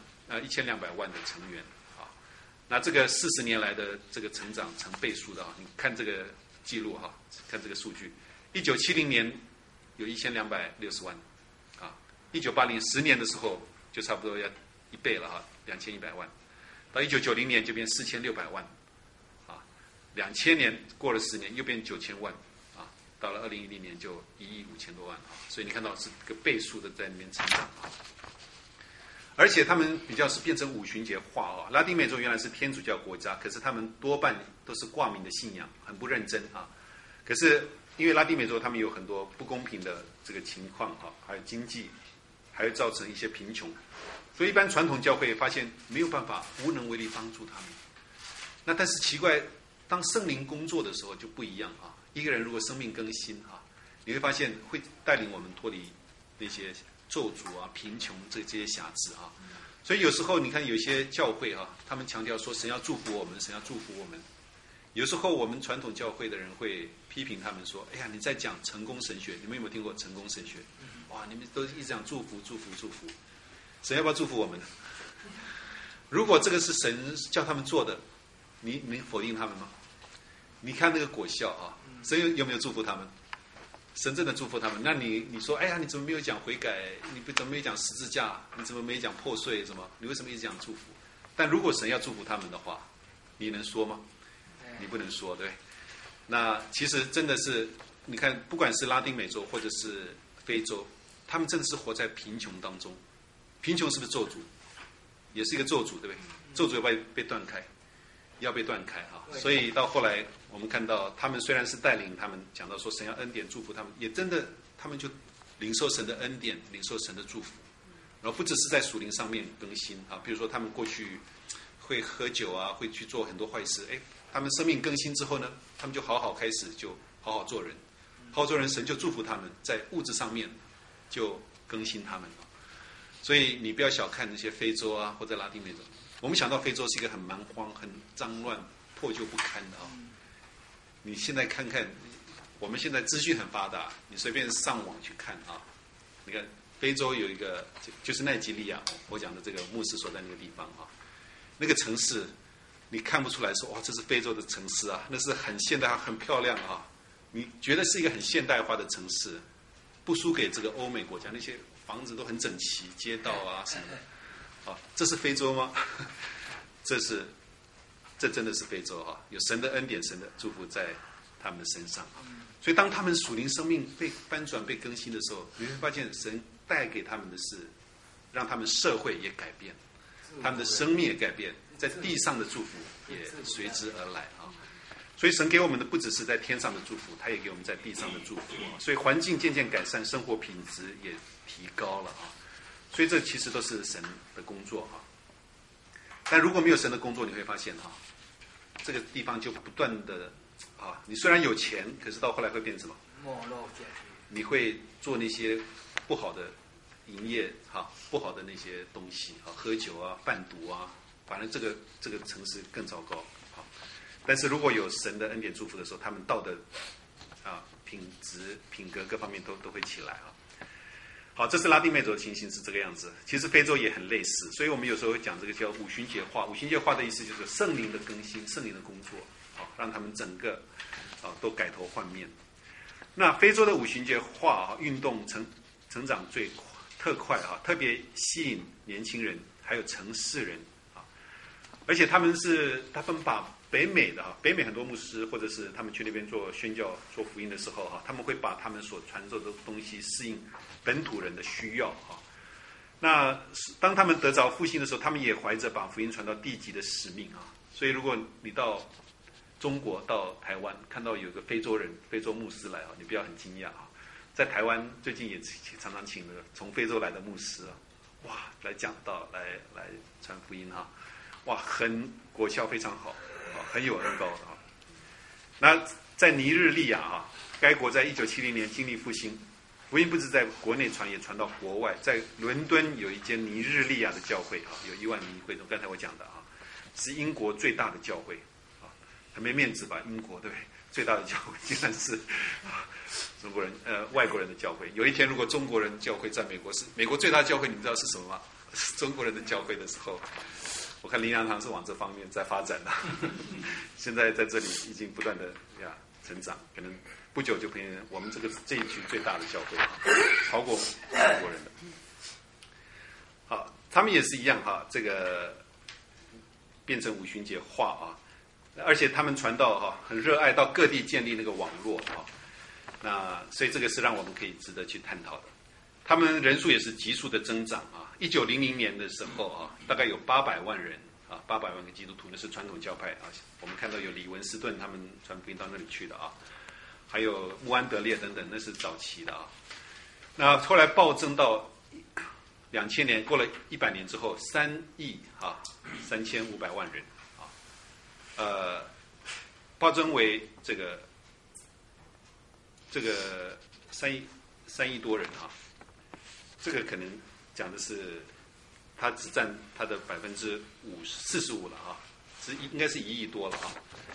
1200万的成员啊。那这个40年来的这个成长成倍数的啊，你看这个记录哈，看这个数据，1970年有1260万啊，1980 10年的时候就差不多要1倍了哈，2100万，到1990年就变4600万。2000年过了10年，又变9000万啊，到了2010年就1亿5000多万啊，所以你看到是个倍数的在那边成长啊。而且他们比较是变成五旬节化啊。拉丁美洲原来是天主教国家，可是他们多半都是挂名的信仰，很不认真啊。可是因为拉丁美洲他们有很多不公平的这个情况啊，还有经济，还会造成一些贫穷，所以一般传统教会发现没有办法，无能为力帮助他们。那但是奇怪。当圣灵工作的时候就不一样啊！一个人如果生命更新啊，你会发现会带领我们脱离那些咒诅啊、贫穷这些辖制啊。所以有时候你看有些教会啊，他们强调说神要祝福我们，神要祝福我们。有时候我们传统教会的人会批评他们说：“哎呀，你在讲成功神学，你们有没有听过成功神学？哇，你们都一直讲祝福、祝福、祝福，神要不要祝福我们呢？如果这个是神叫他们做的。”你否定他们吗？你看那个果效啊，神有没有祝福他们？神真的祝福他们。那你说，哎呀，你怎么没有讲悔改？你怎么没有讲十字架？你怎么没讲破碎？什么？你为什么一直讲祝福？但如果神要祝福他们的话，你能说吗？你不能说，对。那其实真的是，你看，不管是拉丁美洲或者是非洲，他们真的是活在贫穷当中。贫穷是不是咒诅？也是一个咒诅，对不对？咒诅要被断开。要被断开啊，所以到后来我们看到，他们虽然是带领他们讲到说神要恩典祝福他们，也真的他们就领受神的恩典，领受神的祝福，然后不只是在属灵上面更新啊，比如说他们过去会喝酒啊，会去做很多坏事，他们生命更新之后呢，他们就开始就好好做人，好好做人，神就祝福他们，在物质上面就更新他们。所以你不要小看那些非洲啊或者拉丁美洲。我们想到非洲是一个很蛮荒、很脏乱、破旧不堪的啊， 你现在看看，我们现在资讯很发达，你随便上网去看啊，你看非洲有一个就是奈及利亚，我讲的这个牧师所在那个地方啊，那个城市你看不出来说哇这是非洲的城市啊，那是很现代很漂亮啊，你觉得是一个很现代化的城市，不输给这个欧美国家，那些房子都很整齐，街道啊什么的，啊，这是非洲吗？这真的是非洲啊，有神的恩典、神的祝福在他们的身上啊。所以当他们属灵生命被翻转、被更新的时候，你会发现神带给他们的是，让他们社会也改变，他们的生命也改变，在地上的祝福也随之而来啊。所以神给我们的不只是在天上的祝福，他也给我们在地上的祝福啊。所以环境渐渐改善，生活品质也提高了啊。所以这其实都是神的工作啊。但如果没有神的工作，你会发现哈，这个地方就不断的啊，你虽然有钱，可是到后来会变什么？ 没落下去。 你会做那些不好的营业哈，不好的那些东西啊，喝酒啊、贩毒啊，反正这个城市更糟糕啊。但是如果有神的恩典祝福的时候，他们道德啊、品质、品格各方面都会起来啊。好，这是拉丁美洲的情形是这个样子。其实非洲也很类似，所以我们有时候会讲这个叫五旬节化。五旬节化的意思就是圣灵的更新、圣灵的工作，好，让他们整个都改头换面。那非洲的五旬节化运动成长最特快啊，特别吸引年轻人，还有城市人啊。而且他们把北美很多牧师或者是他们去那边做宣教、做福音的时候他们会把他们所传授的东西适应本土人的需要啊。那当他们得着复兴的时候，他们也怀着把福音传到地极的使命啊。所以如果你到中国、到台湾看到有个非洲牧师来啊，你不要很惊讶啊。在台湾最近也常常请了从非洲来的牧师啊，哇，来讲道、来传福音啊，哇，果效非常好。很有恩膏的啊。那在尼日利亚啊，该国在1970年经历复兴，福音不止在国内传，也传到国外。在伦敦有一间尼日利亚的教会啊，有1万名会众。刚才我讲的啊，是英国最大的教会啊，很没面子吧？英国对不对？最大的教会竟然是中国人外国人的教会。有一天如果中国人教会在美国是美国最大的教会，你们知道是什么吗？是中国人的教会的时候。我看灵粮堂是往这方面在发展的，现在在这里已经不断的成长，可能不久就变成我们这一区最大的教会，超过中国人的。好，他们也是一样哈，这个变成五旬节化啊，而且他们传道很热爱到各地建立那个网络啊，那所以这个是让我们可以值得去探讨的。他们人数也是急速的增长啊！1900年的时候啊，大概有800万人啊，800万个基督徒，那是传统教派啊。我们看到有李文斯顿他们传福音到那里去的啊，还有穆安德烈等等，那是早期的啊。那后来暴增到2000年，过了100年之后，3亿3500万人啊，暴增为这个3亿多人啊。这个可能讲的是，它只占它的45%了啊，应该是1亿多了啊。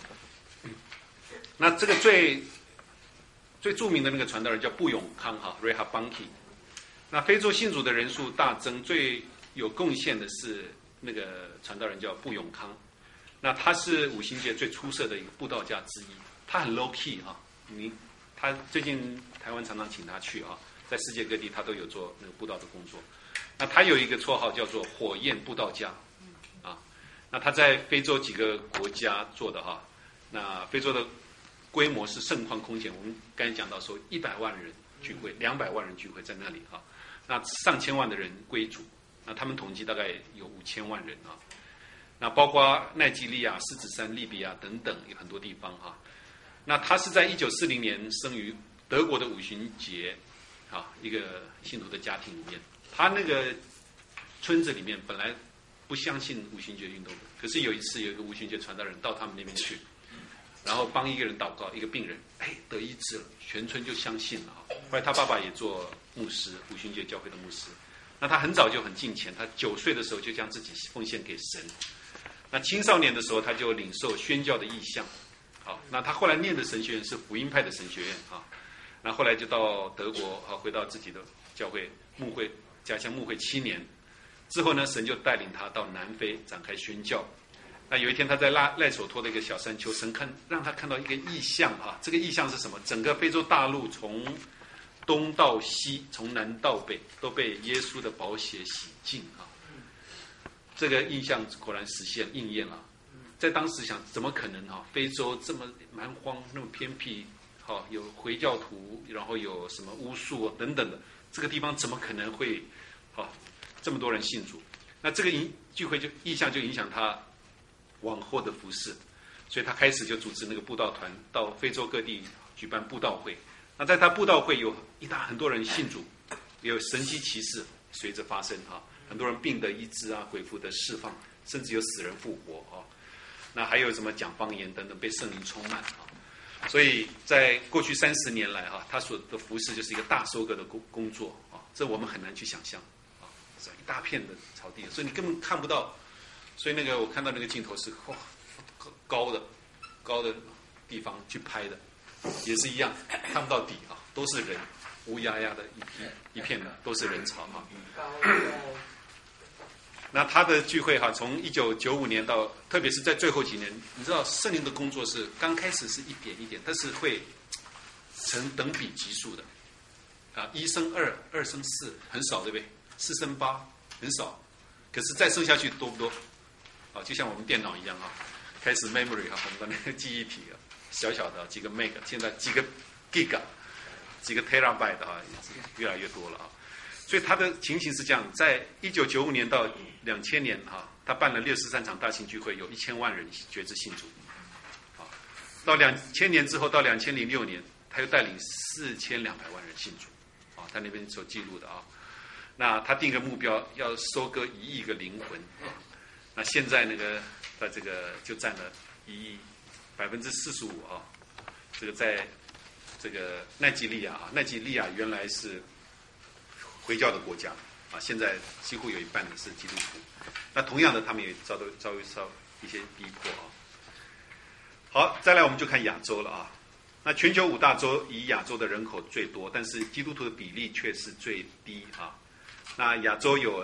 那这个最著名的那个传道人叫布永康哈 ，Rehoboam。那非洲信主的人数大增，最有贡献的是那个传道人叫布永康。那他是五旬节最出色的一个布道家之一，他很 low key 啊，他最近台湾常常请他去啊。在世界各地，他都有做那个布道的工作。那他有一个绰号叫做“火焰布道家”，啊，那他在非洲几个国家做的哈。那非洲的规模是盛况空前。我们刚才讲到说，100万人聚会，200万人聚会在那里哈。那上千万的人归主，那他们统计大概有5000万人啊。那包括奈及利亚、狮子山、利比亚等等，有很多地方哈。那他是在1940年生于德国的五旬节。一个信徒的家庭里面，他那个村子里面本来不相信五旬节运动的，可是有一次有一个五旬节传道人到他们那边去，然后帮一个人祷告，一个病人得医治了，全村就相信了后来他爸爸也做牧师，五旬节教会的牧师。那他很早就很敬虔，他9岁的时候就将自己奉献给神。那青少年的时候他就领受宣教的意向好，那他后来念的神学院是福音派的神学院啊，那后来就到德国啊，回到自己的教会牧会家乡牧会7年，之后呢，神就带领他到南非展开宣教。那有一天他在赖索托的一个小山丘，神让他看到一个异象啊，这个异象是什么？整个非洲大陆从东到西，从南到北，都被耶稣的宝血洗净啊。这个印象果然实现应验了。在当时想，怎么可能啊？非洲这么蛮荒，那么偏僻，好有回教徒，然后有什么巫术等等的，这个地方怎么可能会好这么多人信主？那这个聚会意象就影响他往后的服事，所以他开始就组织那个布道团到非洲各地举办布道会。那在他布道会有很多人信主，有神迹奇事随着发生啊，很多人病得医治啊，鬼附的释放，甚至有死人复活啊。那还有什么讲方言等等，被圣灵充满啊。所以在过去30年来啊，他所的服事就是一个大收割的工作啊，这我们很难去想象啊，是一大片的草地，所以你根本看不到。所以那个我看到那个镜头是高的地方去拍的，也是一样看不到底啊，都是人，乌压压的一片的都是人潮啊。那他的聚会哈，从1995年到，特别是在最后几年，你知道圣灵的工作是刚开始是一点一点，但是会成等比级数的啊，1升2，2升4，很少对不对？4升8，很少，可是再升下去多不多？啊，就像我们电脑一样啊，开始 memory 啊，我们的那个记忆体啊，小小的几个 meg， 现在几个 giga， 几个 terabyte 啊，越来越多了啊。所以他的情形是这样，在1995年到2000年啊，他办了63场大型聚会，有1000万人决志信主。啊，到2000年之后，到2006年，他又带领4200万人信主。啊，他那边所记录的啊，那他定个目标，要收割1亿个灵魂啊。那现在那个他这个就占了45%啊，这个在这个奈及利亚啊，奈及利亚原来是回教的国家啊，现在几乎有一半的是基督徒。那同样的，他们也遭遇一些逼迫啊。好，再来我们就看亚洲了啊。那全球5大洲以亚洲的人口最多，但是基督徒的比例却是最低啊。那亚洲有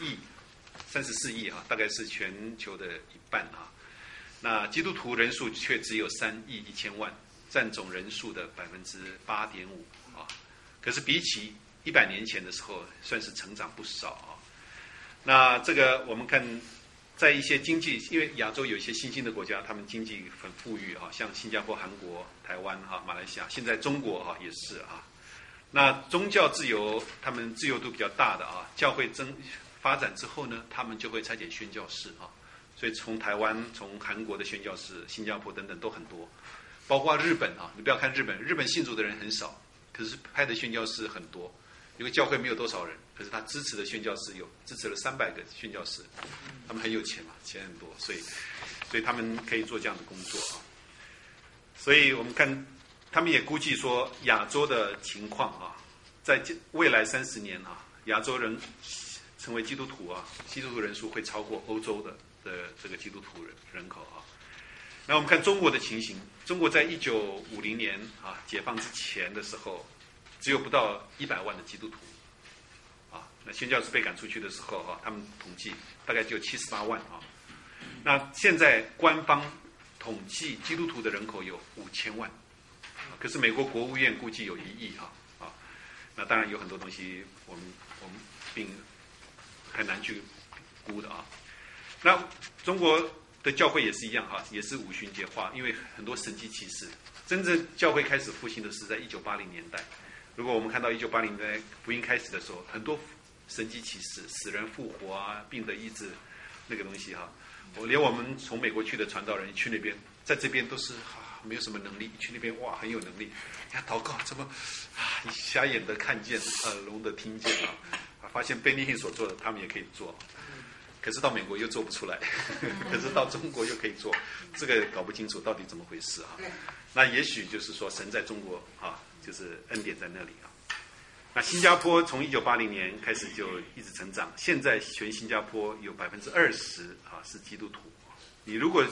34亿啊，大概是全球的一半啊。那基督徒人数却只有3亿1千万，占总人数的8.5%啊。可是比起100年前的时候，算是成长不少啊。那这个我们看，在一些经济，因为亚洲有一些新兴的国家，他们经济很富裕啊，像新加坡、韩国、台湾啊、马来西亚，现在中国啊也是啊。那宗教自由，他们自由度比较大的啊，教会发展之后呢，他们就会差遣宣教士啊，所以从台湾、从韩国的宣教士、新加坡等等都很多，包括日本啊。你不要看日本信主的人很少，可是派的宣教士很多。因为教会没有多少人，可是他支持的宣教士支持了300个宣教士，他们很有钱嘛，钱很多，所以他们可以做这样的工作啊。所以我们看，他们也估计说，亚洲的情况啊，在未来30年啊，亚洲人成为基督徒啊，基督徒人数会超过欧洲的这个基督徒人口啊。那我们看中国的情形，中国在1950年啊解放之前的时候，只有不到100万的基督徒啊。那宣教士被赶出去的时候啊，他们统计大概就有78万啊。那现在官方统计基督徒的人口有5000万，可是美国国务院估计有1亿啊。那当然有很多东西我们并很难去估的啊。那中国的教会也是一样哈，也是五旬节化，因为很多神迹奇事。真正教会开始复兴的是在1980年代。如果我们看到1980年代福音开始的时候，很多神迹奇事，死人复活啊，病得医治，那个东西哈，连我们从美国去的传道人去那边，在这边都是没有什么能力，去那边哇很有能力，呀祷告怎么你瞎眼的看见，聋的听见发现贝尼逊所做的他们也可以做，可是到美国又做不出来，可是到中国又可以做，这个搞不清楚到底怎么回事啊。那也许就是说神在中国就是恩典在那里啊。那新加坡从1980年开始就一直成长，现在全新加坡有20%是基督徒。你如果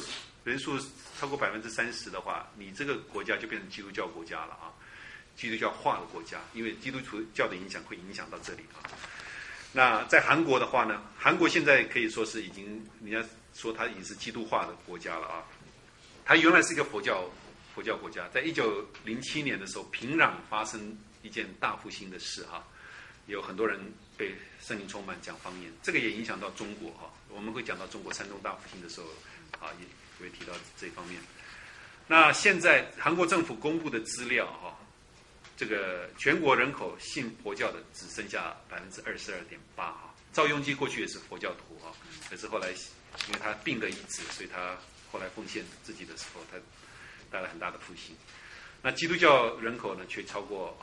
人数超过30%的话，你这个国家就变成基督教国家了啊，基督教化的国家，因为基督教的影响会影响到这里啊。那在韩国的话呢，韩国现在可以说是已经，人家说它已经是基督化的国家了啊。它原来是一个佛教国家，在1907年的时候，平壤发生一件大复兴的事哈，有很多人被圣灵充满讲方言，这个也影响到中国哈。我们会讲到中国山东大复兴的时候啊，也会提到这方面。那现在韩国政府公布的资料哈，这个全国人口信佛教的只剩下22.8%哈。赵雍基过去也是佛教徒哈，可是后来因为他病得医治，所以他后来奉献自己的时候，他带来很大的复兴。那基督教人口呢，却超过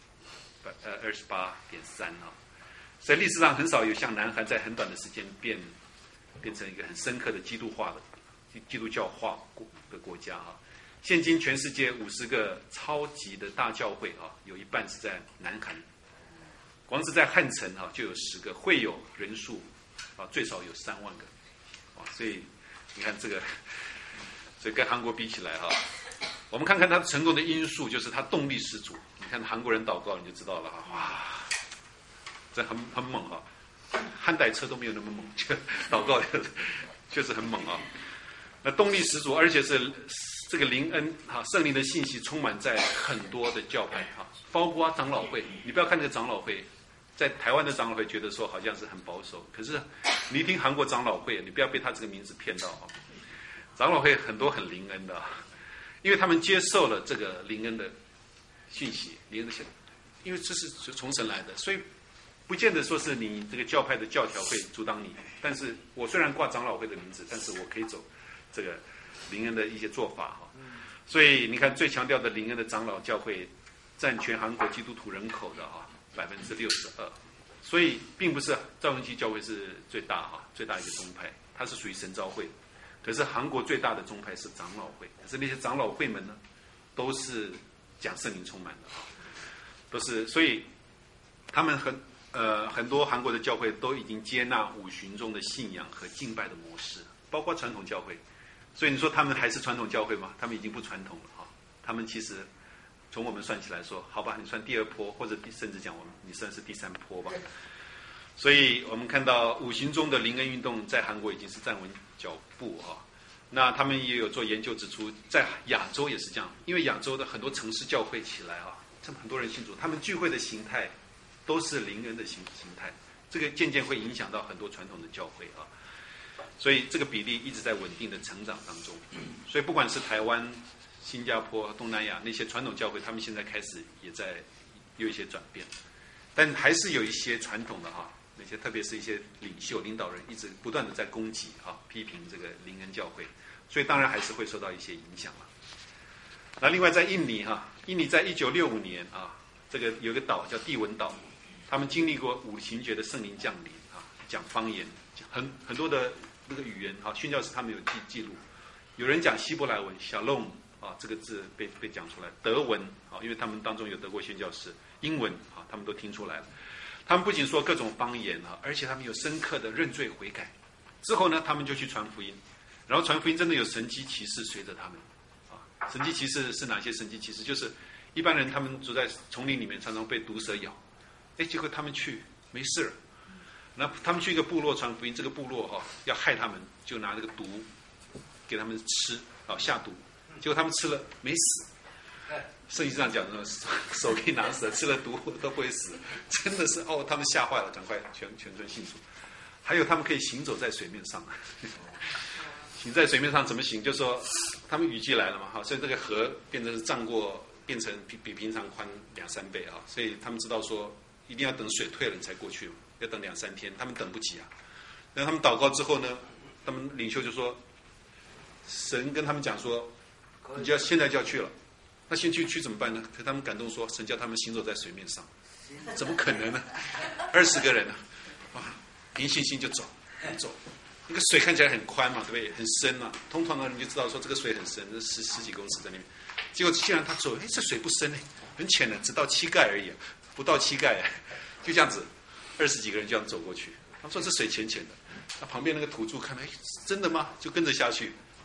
28.3啊，所以历史上很少有像南韩在很短的时间变成一个很深刻的基督教化的国家啊。现今全世界50个超级的大教会啊，有一半是在南韩，光是在汉城啊就有10个，会友人数啊最少有3万个啊，所以你看这个，所以跟韩国比起来哈，我们看看它成功的因素，就是它动力十足。你看韩国人祷告你就知道了哈，哇，这很猛哈，汉代车都没有那么猛，就祷告确实很猛啊。那动力十足，而且是这个灵恩哈，圣灵的信息充满在很多的教派哈，包括长老会。你不要看这个长老会，在台湾的长老会觉得说好像是很保守，可是你一听韩国长老会，你不要被他这个名字骗到啊。长老会很多很灵恩的，因为他们接受了这个灵恩的讯息，灵恩的因为这是从神来的，所以不见得说是你这个教派的教条会阻挡你。但是我虽然挂长老会的名字，但是我可以走这个灵恩的一些做法哈。所以你看，最强调的灵恩的长老教会占全韩国基督徒人口的62%，所以并不是赵雍基教会是最大最大一个宗派，它是属于神召会。可是韩国最大的宗派是长老会，可是那些长老会们呢，都是讲圣灵充满的都是，所以他们很多韩国的教会都已经接纳五旬宗的信仰和敬拜的模式，包括传统教会。所以你说他们还是传统教会吗？他们已经不传统了他们其实从我们算起来说，好吧，你算第2波，或者甚至讲你算是第3波吧。所以我们看到五旬宗的灵恩运动在韩国已经是站稳脚步那他们也有做研究指出，在亚洲也是这样，因为亚洲的很多城市教会起来这么很多人信主，他们聚会的形态都是灵恩的形态，这个渐渐会影响到很多传统的教会所以这个比例一直在稳定的成长当中。所以不管是台湾、新加坡、东南亚那些传统教会，他们现在开始也在有一些转变，但还是有一些传统的那些特别是一些领导人一直不断的在攻击批评这个灵恩教会，所以当然还是会受到一些影响了。那另外在印尼印尼在1965年这个有个岛叫地文岛，他们经历过五旬节的圣灵降临讲方言，很多的那个语言宣教士他们有记录，有人讲希伯来文Shalom这个字被讲出来，德文因为他们当中有德国宣教士，英文他们都听出来了。他们不仅说各种方言而且他们有深刻的认罪悔改。之后呢，他们就去传福音，然后传福音真的有神迹奇事随着他们神迹奇事是哪些神迹奇事？就是一般人他们住在丛林里面，常常被毒蛇咬，结果他们去没事了。那他们去一个部落传福音，这个部落要害他们，就拿这个毒给他们吃下毒，结果他们吃了没死。圣经上讲的手可以拿死，吃了毒都不会死，真的是他们吓坏了，赶快全村信主。还有他们可以行走在水面上，行在水面上怎么行？就是说他们雨季来了嘛所以这个河变成变成比平常宽2-3倍所以他们知道说一定要等水退了你才过去，要等2-3天，他们等不及那他们祷告之后呢，他们领袖就说，神跟他们讲说，你现在就要去了。那先去怎么办呢？可他们感动说，神叫他们行走在水面上，怎么可能呢？20个人凭信心就走，那个水看起来很宽嘛，对不对？很深嘛，通常的人就知道说这个水很深，十几公尺在那边。结果既然他走，这水不深很浅的，只到膝盖而已，不到膝盖就这样子，20几个人这样走过去。他说这水浅浅的，那旁边那个土著看了，真的吗？就跟着下去，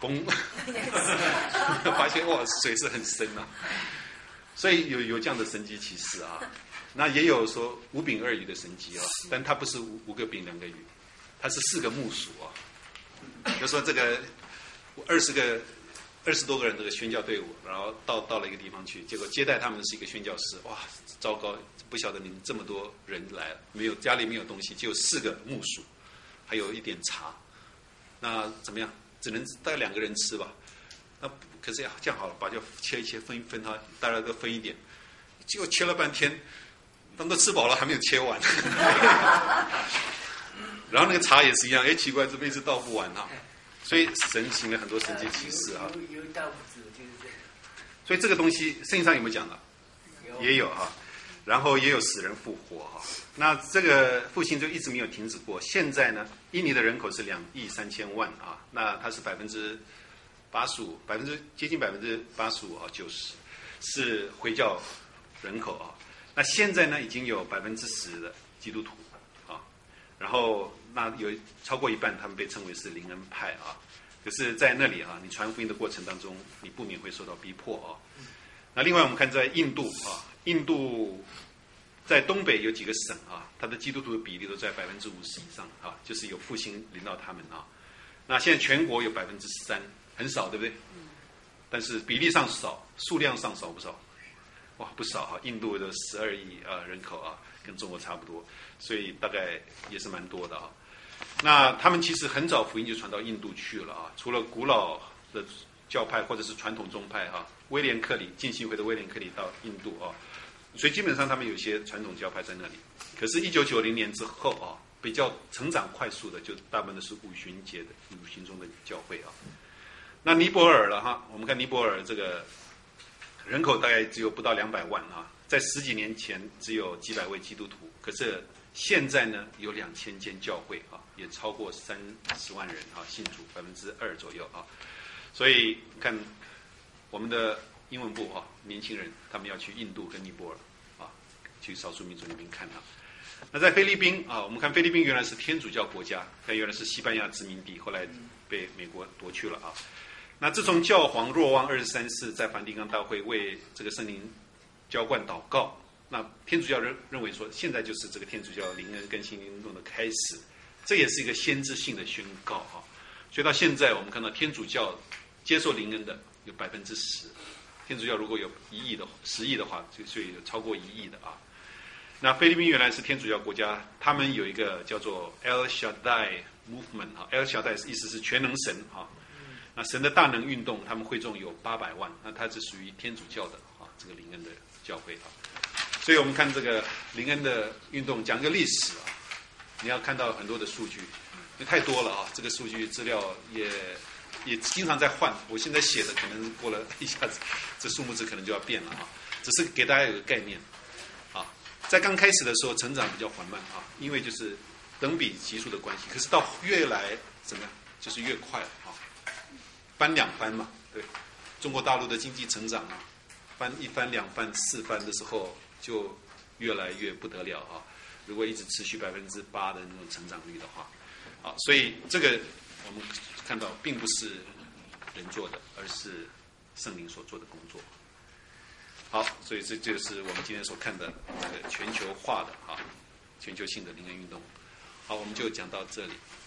嘣，发现哇，水是很深啊。所以有这样的神迹奇事啊。那也有说5饼2鱼的神迹啊，但它不是5个饼2个鱼，它是4个木薯啊。就说这个20多个人这个宣教队伍，然后到了一个地方去，结果接待他们的是一个宣教师。哇，糟糕，不晓得你们这么多人来了，没有家里没有东西，只有4个木薯，还有一点茶。那怎么样？只能大概2个人吃吧。那可是呀，这样好了，把就切一切，分一分它，大家都分一点。结果切了半天，他们都吃饱了，还没有切完。然后那个茶也是一样，哎，奇怪，这辈子倒不完啊。所以神行了很多神迹奇事啊。 有倒不止就是这个。 所以这个东西圣经上有没有讲的？也有哈。然后也有死人复活哈。那这个复兴就一直没有停止过。现在呢，印尼的人口是2亿3千万啊，那它是85%，接近85%啊90%是回教人口啊。那现在呢，已经有10%的基督徒啊，然后那有超过一半，他们被称为是灵恩派啊。可是，在那里啊，你传福音的过程当中，你不免会受到逼迫啊。那另外我们看在印度啊，印度在东北有几个省啊，它的基督徒的比例都在50%以上啊，就是有复兴临到他们啊。那现在全国有3%，很少，对不对？但是比例上少，数量上少不少？哇，不少啊！印度的12亿人口啊，跟中国差不多，所以大概也是蛮多的啊。那他们其实很早福音就传到印度去了啊，除了古老的教派或者是传统宗派啊，威廉克里浸信会的威廉克里到印度啊，所以基本上他们有些传统教派在那里。可是1990年之后啊，比较成长快速的就大部分都是五旬宗的教会啊。那尼泊尔了哈，我们看尼泊尔这个人口大概只有不到200万啊，在10几年前只有几百位基督徒，可是现在呢有2000间教会啊，也超过30万人啊信主2%左右啊，所以看我们的英文部啊，年轻人他们要去印度跟尼泊尔啊，去少数民族那边看啊。那在菲律宾啊，我们看菲律宾原来是天主教国家，但原来是西班牙殖民地，后来被美国夺去了啊。那自从教皇若望23世在梵蒂冈大会为这个圣灵浇灌祷告，那天主教认为说，现在就是这个天主教灵恩更新运动的开始，这也是一个先知性的宣告啊。所以到现在我们看到天主教接受灵恩的有10%，天主教如果有10亿的话，所以有超过1亿的啊。那菲律宾原来是天主教国家，他们有一个叫做 El Shaddai Movement 啊 ，El Shaddai 意思是全能神啊。那神的大能运动，他们会众有800万，那它是属于天主教的啊，这个灵恩的教会啊。所以我们看这个灵恩的运动，讲一个历史啊，你要看到很多的数据，因为太多了啊，这个数据资料也经常在换。我现在写的可能过了一下子，这数目字可能就要变了啊。只是给大家有个概念啊，在刚开始的时候成长比较缓慢啊，因为就是等比级数的关系。可是到越来怎么样，就是越快了啊。翻2番嘛，对，中国大陆的经济成长啊，翻1番、2番、4番的时候，就越来越不得了啊！如果一直持续8%的那种成长率的话，啊，所以这个我们看到并不是人做的，而是圣灵所做的工作。好，所以这就是我们今天所看的这个全球化的啊，全球性的灵恩运动。好，我们就讲到这里。